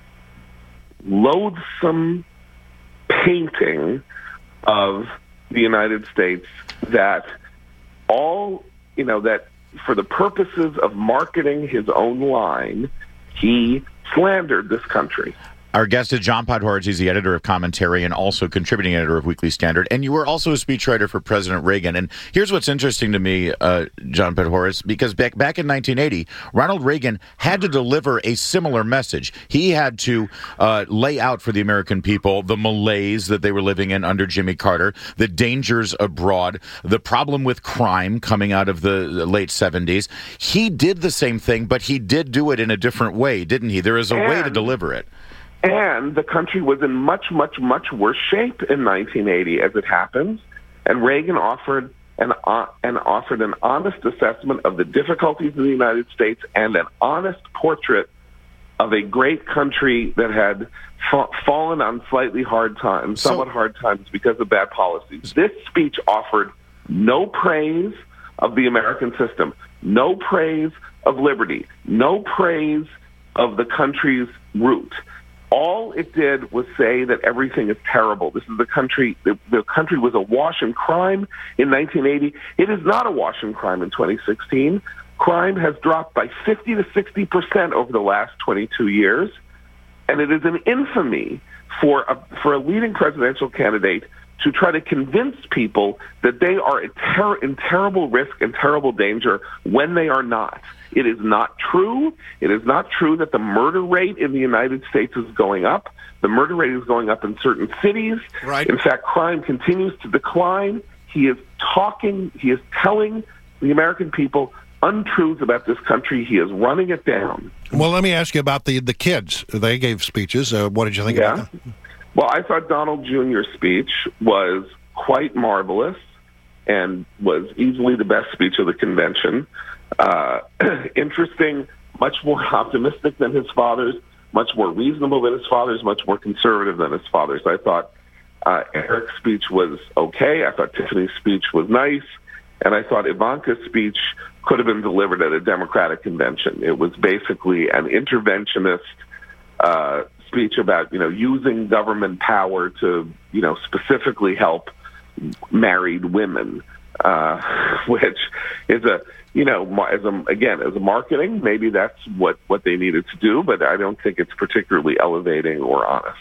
loathsome painting of the United States that all, you know, that for the purposes of marketing his own line, he slandered this country. Our guest is John Podhoretz. He's the editor of Commentary and also contributing editor of Weekly Standard. And you were also a speechwriter for President Reagan. And here's what's interesting to me, uh, John Podhoretz, because back, back in nineteen eighty, Ronald Reagan had to deliver a similar message. He had to uh, lay out for the American people the malaise that they were living in under Jimmy Carter, the dangers abroad, the problem with crime coming out of the, the late seventies. He did the same thing, but he did do it in a different way, didn't he? There is a and- way to deliver it. And the country was in much, much, much worse shape in nineteen eighty, as it happens. And Reagan offered an, uh, an offered an honest assessment of the difficulties of the United States and an honest portrait of a great country that had fa- fallen on slightly hard times, So- somewhat hard times because of bad policies. This speech offered no praise of the American system, no praise of liberty, no praise of the country's root. All it did was say that everything is terrible. This is the country, the, the country was awash in crime in nineteen eighty. It is not awash in crime in twenty sixteen. Crime has dropped by fifty to sixty percent over the last twenty-two years. And it is an infamy for a, for a leading presidential candidate to try to convince people that they are in, ter- in terrible risk and terrible danger when they are not. It is not true. It is not true that the murder rate in the United States is going up. The murder rate is going up in certain cities. Right. In fact, crime continues to decline. He is talking, he is telling the American people untruths about this country. He is running it down. Well, let me ask you about the, the kids. They gave speeches. Uh, what did you think Yeah. about that? Well, I thought Donald Junior's speech was quite marvelous and was easily the best speech of the convention. Uh, interesting, much more optimistic than his father's, much more reasonable than his father's, much more conservative than his father's. I thought uh, Eric's speech was okay. I thought Tiffany's speech was nice. And I thought Ivanka's speech could have been delivered at a Democratic convention. It was basically an interventionist uh, speech about, you know, using government power to, you know, specifically help married women, uh, which is a, you know, as a, again, as a marketing, maybe that's what, what they needed to do, but I don't think it's particularly elevating or honest.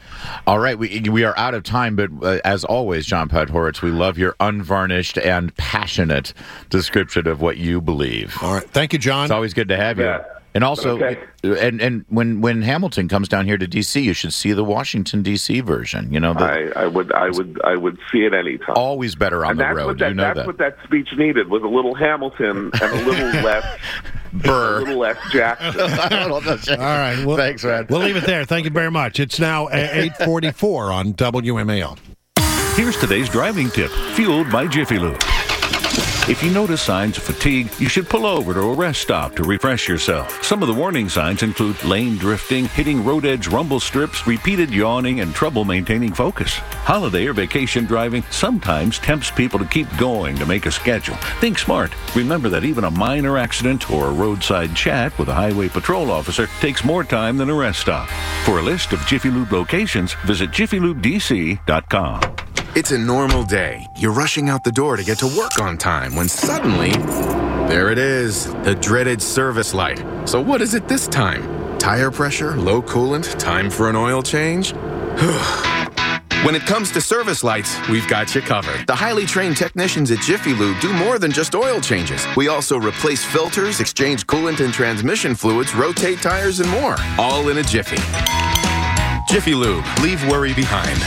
All right, we we are out of time, but uh, as always, John Podhoretz, we love your unvarnished and passionate description of what you believe. All right, thank you, John. It's always good to have Yeah. you. And also, Okay. and and when, when Hamilton comes down here to D C, you should see the Washington D C version. You know, the, I, I would, I would, I would see it anytime. always better on and the that's road. What that, you know that's that. what that speech needed was a little Hamilton and a little less Burr. a little less Jackson. All right. Well, Thanks, Red. We'll leave it there. Thank you very much. It's now eight forty-four on W M A L. Here's today's driving tip, fueled by Jiffy Lube. If you notice signs of fatigue, you should pull over to a rest stop to refresh yourself. Some of the warning signs include lane drifting, hitting road edge rumble strips, repeated yawning, and trouble maintaining focus. Holiday or vacation driving sometimes tempts people to keep going to make a schedule. Think smart. Remember that even a minor accident or a roadside chat with a highway patrol officer takes more time than a rest stop. For a list of Jiffy Lube locations, visit jiffy lube d c dot com. It's a normal day. You're rushing out the door to get to work on time when suddenly, there it is, the dreaded service light. So what is it this time? Tire pressure, low coolant, time for an oil change? When it comes to service lights, we've got you covered. The highly trained technicians at Jiffy Lube do more than just oil changes. We also replace filters, exchange coolant and transmission fluids, rotate tires, and more. All in a jiffy. Jiffy Lube. Leave worry behind.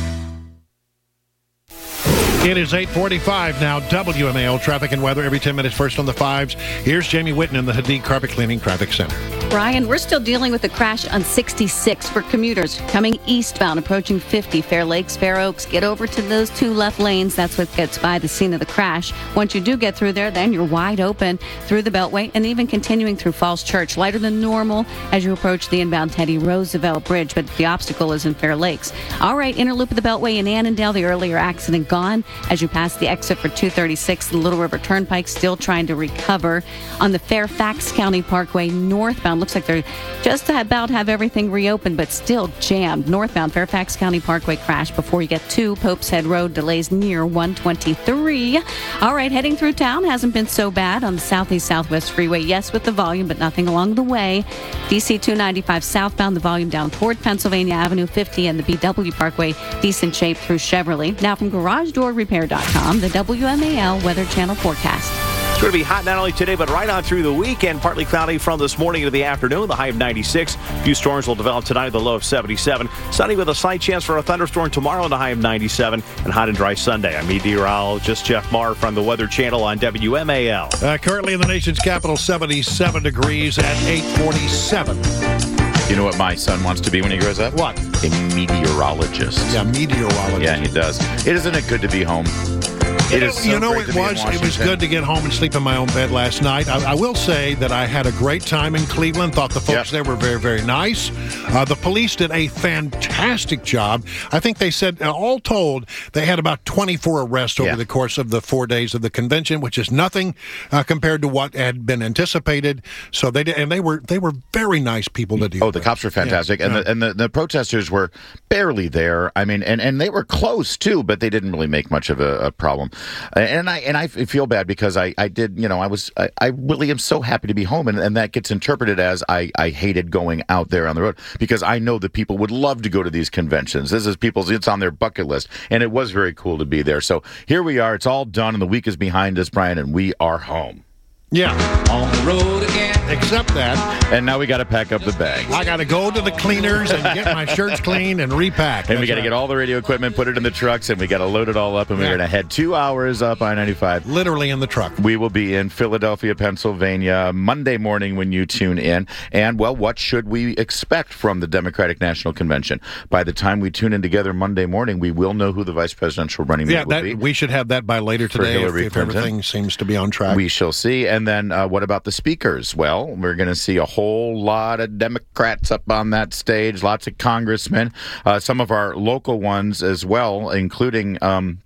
It is eight forty-five now. W M A L traffic and weather every ten minutes. First on the fives. Here's Jamie Whitten in the Hadid Carpet Cleaning Traffic Center. Brian, we're still dealing with the crash on sixty-six for commuters coming eastbound, approaching fifty. Fair Lakes, Fair Oaks, get over to those two left lanes. That's what gets by the scene of the crash. Once you do get through there, then you're wide open through the Beltway and even continuing through Falls Church. Lighter than normal as you approach the inbound Teddy Roosevelt Bridge, but the obstacle is in Fair Lakes. All right, inner loop of the Beltway in Annandale, the earlier accident gone. As you pass the exit for two thirty-six, the Little River Turnpike still trying to recover. On the Fairfax County Parkway northbound, looks like they're just about have everything reopened, but still jammed. Northbound Fairfax County Parkway crash before you get to Pope's Head Road. Delays near one twenty-three. All right, heading through town hasn't been so bad on the Southeast Southwest Freeway. Yes, with the volume, but nothing along the way. D C two ninety-five southbound, the volume down toward Pennsylvania Avenue fifty and the B W Parkway, decent shape through Cheverly. Now from Garage Door Repair dot com, the W M A L Weather Channel forecast. It's going to be hot not only today, but right on through the weekend. Partly cloudy from this morning into the afternoon. The high of ninety-six. A few storms will develop tonight, the low of seventy-seven. Sunny with a slight chance for a thunderstorm tomorrow, and the high of ninety-seven. And hot and dry Sunday. I'm meteorologist Jeff Marr from the Weather Channel on W M A L. Uh, currently in the nation's capital, seventy-seven degrees at eight forty-seven. You know what my son wants to be when he grows up? What? A meteorologist. Yeah, meteorologist. Yeah, he does. It isn't it good to be home? It is so you know, great it to be in was. It was Washington. good to get home and sleep in my own bed last night. I, I will say that I had a great time in Cleveland. Thought the folks Yep. there were very, very nice. Uh, the police did a fantastic job. I think they said, uh, all told, they had about twenty-four arrests over Yeah. the course of the four days of the convention, which is nothing uh, compared to what had been anticipated. So they did, and they were they were very nice people to deal Oh, with. the cops were fantastic, Yeah. and the and the, the protesters were barely there. I mean, and, and they were close too, but they didn't really make much of a, a problem. And I and I feel bad because I, I did, you know, I was I, I really am so happy to be home, and, and that gets interpreted as I, I hated going out there on the road because I know that people would love to go to these conventions. This is people's, it's on their bucket list, and it was very cool to be there. So here we are. It's all done, and the week is behind us, Brian, and we are home. Yeah. On the road again. Except that. And now we got to pack up the bags. I got to go to the cleaners and get my shirts clean and repack. And we That's got to right. get all the radio equipment, put it in the trucks, and we got to load it all up, and we're Yeah. going to head two hours up I ninety-five. Literally in the truck. We will be in Philadelphia, Pennsylvania, Monday morning when you tune in. And, well, what should we expect from the Democratic National Convention? By the time we tune in together Monday morning, we will know who the vice presidential running mate Yeah, will that, be. we should have that by later For today if, Hillary if Clinton. everything seems to be on track. We shall see. And then uh, what about the speakers? Well, we're going to see a whole lot of Democrats up on that stage, lots of congressmen, uh, some of our local ones as well, including, um,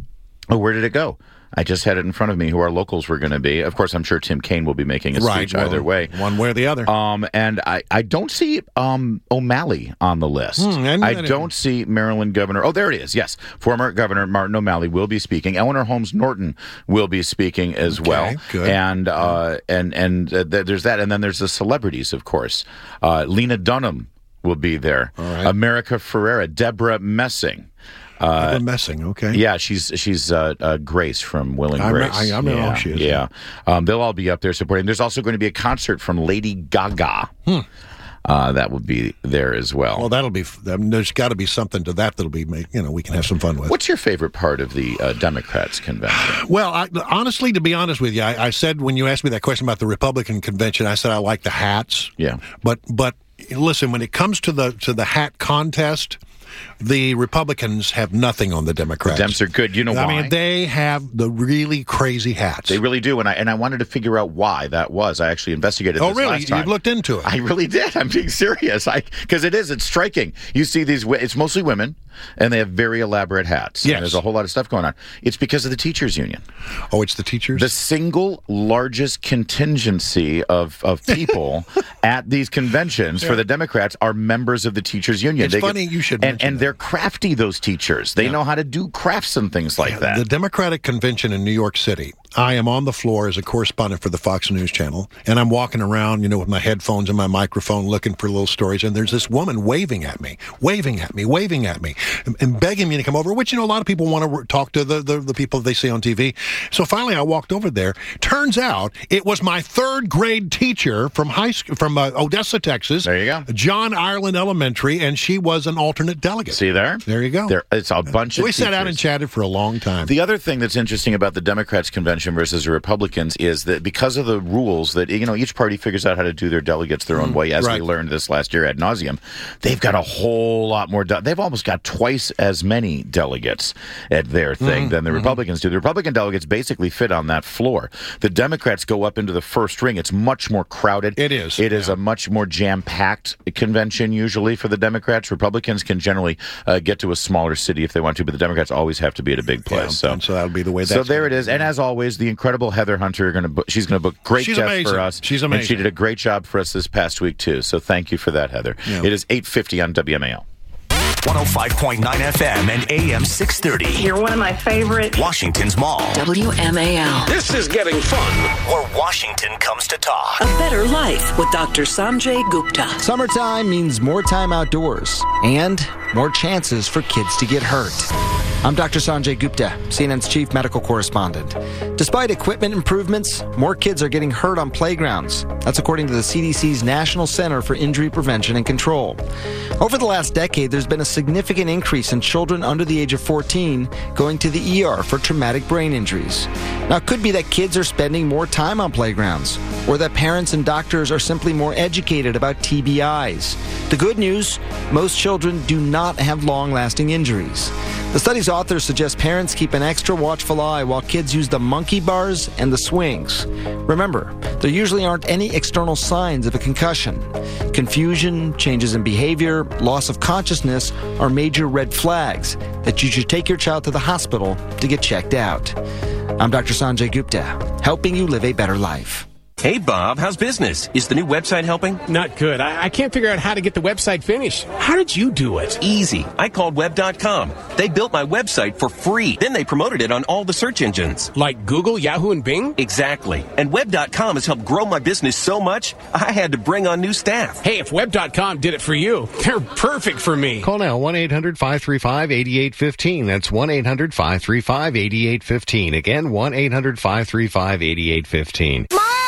oh, where did it go? I just had it in front of me who our locals were going to be. Of course, I'm sure Tim Kaine will be making a Right, speech well, either way. One way or the other. Um, and I, I don't see um, O'Malley on the list. Hmm, I knew I that don't see Maryland Governor. Oh, there it is. Yes. Former Governor Martin O'Malley will be speaking. Eleanor Holmes Norton will be speaking as Okay, well. good. And, uh, and, and uh, th- there's that. And then there's the celebrities, of course. Uh, Lena Dunham will be there. All right. America Ferrera, Deborah Messing. Uh, Deborah Messing, okay. Yeah, she's she's uh, uh, Grace from Will and I me- Grace. I- I know yeah, who she is, Yeah, um, they'll all be up there supporting. There's also going to be a concert from Lady Gaga. Hmm. Uh, that will be there as well. Well, that'll be. I mean, there's got to be something to that that'll be, make, you know, we can have some fun with. What's your favorite part of the uh, Democrats convention? Well, I, honestly, to be honest with you, I, I said when you asked me that question about the Republican convention, I said I like the hats. Yeah, but but listen, when it comes to the to the hat contest, The Republicans have nothing on the Democrats. The Dems are good. You know I why? I mean, they have the really crazy hats. They really do, and I and I wanted to figure out why that was. I actually investigated oh, this really? last time. You looked into it? I really did. I'm being serious. I Because it is. It's striking. You see these, it's mostly women, and they have very elaborate hats. Yes. And there's a whole lot of stuff going on. It's because of the teachers union. Oh, it's the teachers? The single largest contingency of, of people at these conventions yeah. for the Democrats are members of the teachers union. It's they funny get, you should And, mention and that. they're crafty, those teachers. They yeah. know how to do crafts and things like yeah, that. The Democratic convention in New York City. I am on the floor as a correspondent for the Fox News Channel, and I'm walking around, you know, with my headphones and my microphone looking for little stories, and there's this woman waving at me, waving at me, waving at me, and, and begging me to come over, which, you know, a lot of people want to talk to the, the, the people they see on T V. So finally I walked over there. Turns out it was my third grade teacher from high school, from uh, Odessa, Texas. There you go. John Ireland Elementary, and she was an alternate delegate. See there? There you go. There, it's a bunch so of we teachers. sat out and chatted for a long time. The other thing that's interesting about the Democrats' convention versus the Republicans is that because of the rules that, you know, each party figures out how to do their delegates their own way, as right. we learned this last year ad nauseum, they've got a whole lot more. De- they've almost got twice as many delegates at their thing mm-hmm. than the mm-hmm. Republicans do. The Republican delegates basically fit on that floor. The Democrats go up into the first ring. It's much more crowded. It is. It is yeah. a much more jam-packed convention usually for the Democrats. Republicans can generally uh, get to a smaller city if they want to, but the Democrats always have to be at a big place. Yeah, so, and so that'll be the way. That's so there going. it is. And as always, the incredible Heather Hunter, going to book, she's going to book great she's guests amazing. for us. She's amazing. And she did a great job for us this past week, too. So thank you for that, Heather. Yeah. It is eight fifty on W M A L. one oh five point nine F M and A M six thirty. You're one of my favorite. Washington's Mall. W M A L. This is getting fun. Where Washington comes to talk. A better life with Doctor Sanjay Gupta. Summertime means more time outdoors and more chances for kids to get hurt. I'm Doctor Sanjay Gupta, C N N's chief medical correspondent. Despite equipment improvements, more kids are getting hurt on playgrounds. That's according to the C D C's National Center for Injury Prevention and Control. Over the last decade, there's been a significant increase in children under the age of fourteen going to the E R for traumatic brain injuries. Now, it could be that kids are spending more time on playgrounds, or that parents and doctors are simply more educated about T B Is. The good news, most children do not have long-lasting injuries. The study's authors suggest parents keep an extra watchful eye while kids use the monkey bars and the swings. Remember, there usually aren't any external signs of a concussion. Confusion, changes in behavior, loss of consciousness are major red flags that you should take your child to the hospital to get checked out. I'm Doctor Sanjay Gupta, helping you live a better life. Hey, Bob, how's business? Is the new website helping? Not good. I, I can't figure out how to get the website finished. How did you do it? Easy. I called web dot com. They built my website for free. Then they promoted it on all the search engines. Like Google, Yahoo, and Bing? Exactly. And web dot com has helped grow my business so much, I had to bring on new staff. Hey, if web dot com did it for you, they're perfect for me. Call now, one eight hundred five three five eight eight one five. That's one eight hundred five three five eight eight one five. Again, one eight hundred five three five eight eight one five.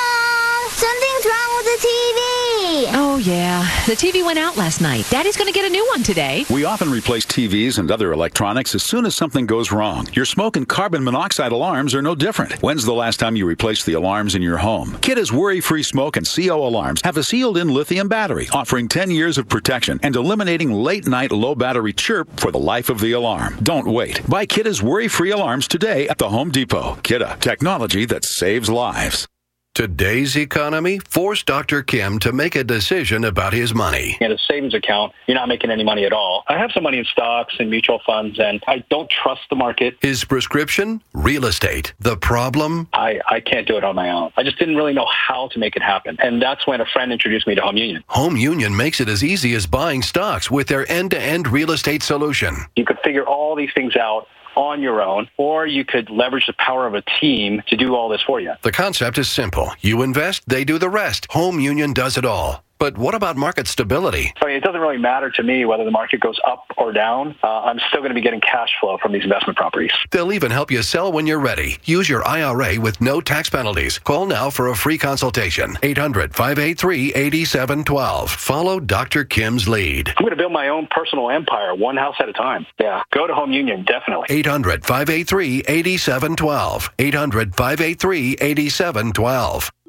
Something's wrong with the T V. Oh, yeah. The T V went out last night. Daddy's going to get a new one today. We often replace T Vs and other electronics as soon as something goes wrong. Your smoke and carbon monoxide alarms are no different. When's the last time you replaced the alarms in your home? Kidda's worry-free smoke and C O alarms have a sealed-in lithium battery, offering ten years of protection and eliminating late-night low-battery chirp for the life of the alarm. Don't wait. Buy Kidda's worry-free alarms today at the Home Depot. Kidda, technology that saves lives. Today's economy forced Doctor Kim to make a decision about his money. In a savings account, you're not making any money at all. I have some money in stocks and mutual funds, and I don't trust the market. His prescription? Real estate. The problem? I, I can't do it on my own. I just didn't really know how to make it happen. And that's when a friend introduced me to Home Union. Home Union makes it as easy as buying stocks with their end-to-end real estate solution. You could figure all these things out on your own, or you could leverage the power of a team to do all this for you. The concept is simple. You invest, they do the rest. Home Union does it all. But what about market stability? I mean, it doesn't really matter to me whether the market goes up or down. Uh, I'm still going to be getting cash flow from these investment properties. They'll even help you sell when you're ready. Use your I R A with no tax penalties. Call now for a free consultation. eight hundred five eight three eight seven one two. Follow Doctor Kim's lead. I'm going to build my own personal empire, one house at a time. Yeah, go to Home Union, definitely. eight hundred five eight three eight seven one two. eight hundred five eight three eight seven one two.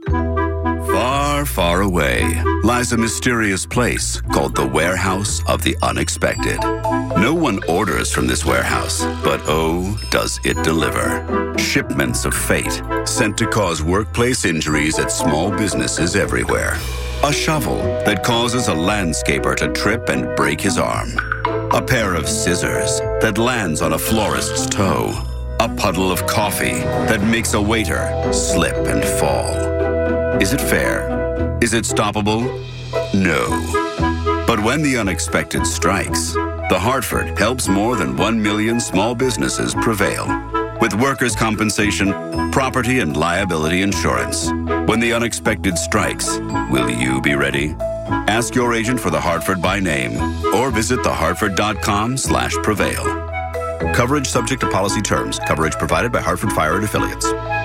Far, far away lies a mysterious place called the Warehouse of the Unexpected. No one orders from this warehouse, but oh, does it deliver. Shipments of fate sent to cause workplace injuries at small businesses everywhere. A shovel that causes a landscaper to trip and break his arm. A pair of scissors that lands on a florist's toe. A puddle of coffee that makes a waiter slip and fall. Is it fair? Is it stoppable? No. But when the unexpected strikes, The Hartford helps more than one million small businesses prevail. With workers' compensation, property and liability insurance. When the unexpected strikes, will you be ready? Ask your agent for The Hartford by name or visit the hartford dot com slash prevail. Coverage subject to policy terms. Coverage provided by Hartford Fire and Affiliates.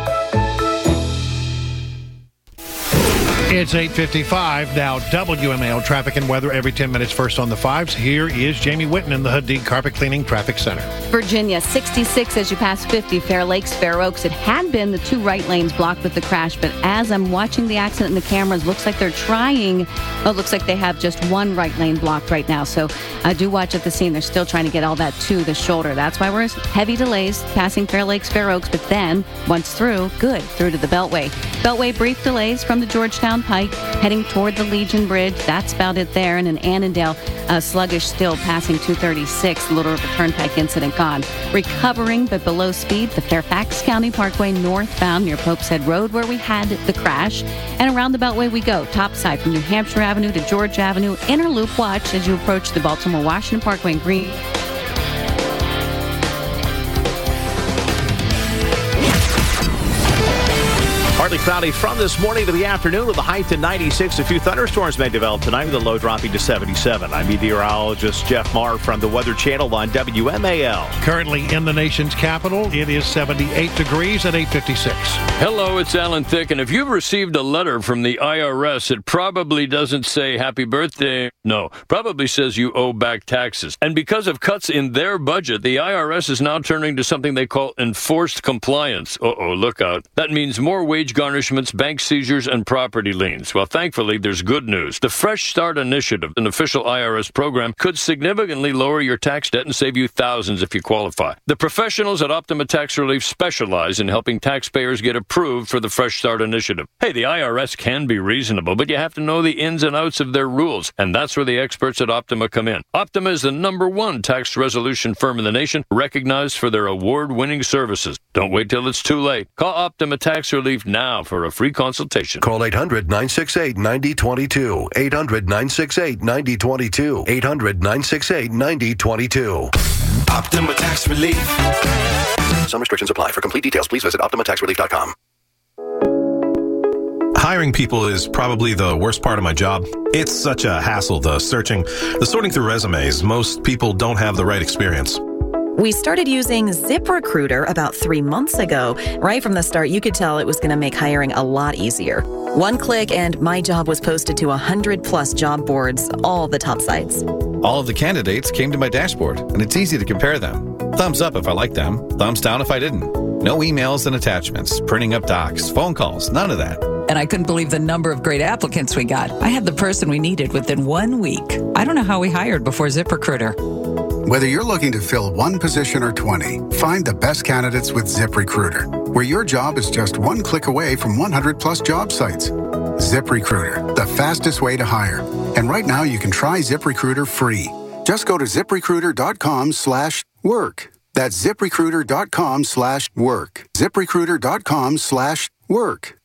It's eight fifty-five now. W M A L traffic and weather every ten minutes. First on the fives. Here is Jamie Whitten in the Hadid Carpet Cleaning Traffic Center. Virginia, sixty-six as you pass fifty. Fair Lakes, Fair Oaks. It had been the two right lanes blocked with the crash, but as I'm watching the accident in the cameras, looks like they're trying. Oh, it looks like they have just one right lane blocked right now. So I do watch at the scene. They're still trying to get all that to the shoulder. That's why we're heavy delays passing Fair Lakes, Fair Oaks, but then once through, good, through to the Beltway. Beltway, brief delays from the Georgetown Pike heading toward the Legion Bridge. That's about it there. And in Annandale, uh, sluggish still passing two thirty-six. Little River Turnpike incident gone. Recovering, but below speed, the Fairfax County Parkway northbound near Pope's Head Road where we had the crash. And around the Beltway we go. Topside from New Hampshire Avenue to George Avenue. Inner loop watch as you approach the Baltimore-Washington Parkway and Green. Partly cloudy from this morning to the afternoon with a high to ninety-six. A few thunderstorms may develop tonight with a low dropping to seventy-seven. I'm meteorologist Jeff Marr from the Weather Channel on W M A L. Currently in the nation's capital, it is seventy-eight degrees at eight fifty-six. Hello, it's Alan Thicke, and if you've received a letter from the I R S, it probably doesn't say happy birthday. No, probably says you owe back taxes. And because of cuts in their budget, the I R S is now turning to something they call enforced compliance. Uh-oh, look out. That means more wage garnishments, bank seizures, and property liens. Well, thankfully, there's good news. The Fresh Start Initiative, an official I R S program, could significantly lower your tax debt and save you thousands if you qualify. The professionals at Optima Tax Relief specialize in helping taxpayers get approved for the Fresh Start Initiative. Hey, the I R S can be reasonable, but you have to know the ins and outs of their rules, and that's where the experts at Optima come in. Optima is the number one tax resolution firm in the nation, recognized for their award-winning services. Don't wait till it's too late. Call Optima Tax Relief now for a free consultation. Call eight hundred, nine six eight, nine zero two two. eight hundred, nine six eight, nine zero two two. eight hundred, nine six eight, nine zero two two. Optima Tax Relief. Some restrictions apply. For complete details, please visit optima tax relief dot com. Hiring people is probably the worst part of my job. It's such a hassle, the searching, the sorting through resumes. Most people don't have the right experience. We started using ZipRecruiter about three months ago. Right from the start, you could tell it was going to make hiring a lot easier. One click and my job was posted to one hundred plus job boards, all the top sites. All of the candidates came to my dashboard, and it's easy to compare them. Thumbs up if I liked them, thumbs down if I didn't. No emails and attachments, printing up docs, phone calls, none of that. And I couldn't believe the number of great applicants we got. I had the person we needed within one week. I don't know how we hired before ZipRecruiter. Whether you're looking to fill one position or twenty, find the best candidates with ZipRecruiter, where your job is just one click away from one hundred plus job sites. ZipRecruiter, the fastest way to hire. And right now you can try ZipRecruiter free. Just go to ZipRecruiter.com slash work. That's ZipRecruiter.com slash work. ZipRecruiter.com slash work.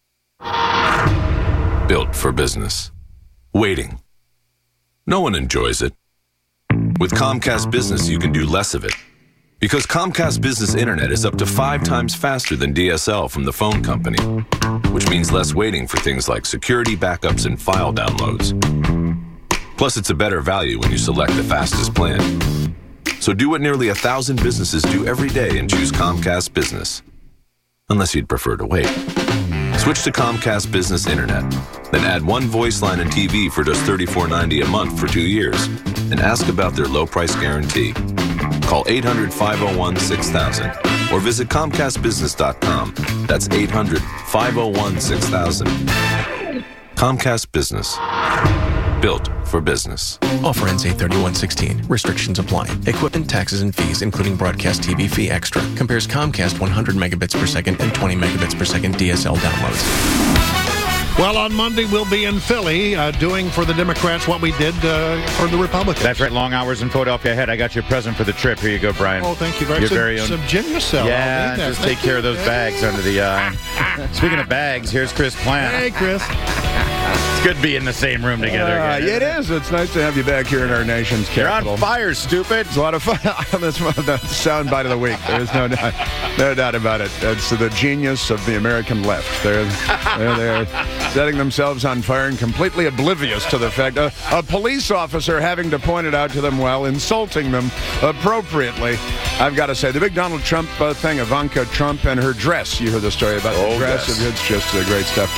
Built for business. Waiting. No one enjoys it. With Comcast Business, you can do less of it. Because Comcast Business Internet is up to five times faster than D S L from the phone company, which means less waiting for things like security backups and file downloads. Plus, it's a better value when you select the fastest plan. So do what nearly a thousand businesses do every day and choose Comcast Business. Unless you'd prefer to wait. Switch to Comcast Business Internet. Then add one voice line and T V for just thirty-four ninety a month for two years. And ask about their low price guarantee. Call eight hundred, five oh one, six thousand or visit Comcast Business dot com. That's eight hundred, five oh one, six thousand. Comcast Business. Built for business. Offer ends eight thirty-one sixteen. Restrictions apply. Equipment, taxes, and fees, including broadcast T V fee extra. Compares Comcast one hundred megabits per second and twenty megabits per second D S L downloads. Well, on Monday, we'll be in Philly uh, doing for the Democrats what we did uh, for the Republicans. That's right. Long hours in Philadelphia ahead. I got you a present for the trip. Here you go, Brian. Oh, thank you very Your much. Some, very own. some gin yourself. Yeah, just take care of those bags under the eye. Speaking of bags, here's Chris Plant. Hey, Chris. It's good to be in the same room together Uh, again. it is. It's nice to have you back here in our nation's capital. You're on fire, stupid. It's a lot of fun. That's the soundbite of the week. There's no doubt, no doubt about it. It's the genius of the American left. They're, they're, they're setting themselves on fire and completely oblivious to the fact uh, a police officer having to point it out to them while insulting them appropriately. I've got to say, the big Donald Trump uh, thing, Ivanka Trump and her dress. You heard the story about the Oh, dress. yes. It's just uh, great stuff.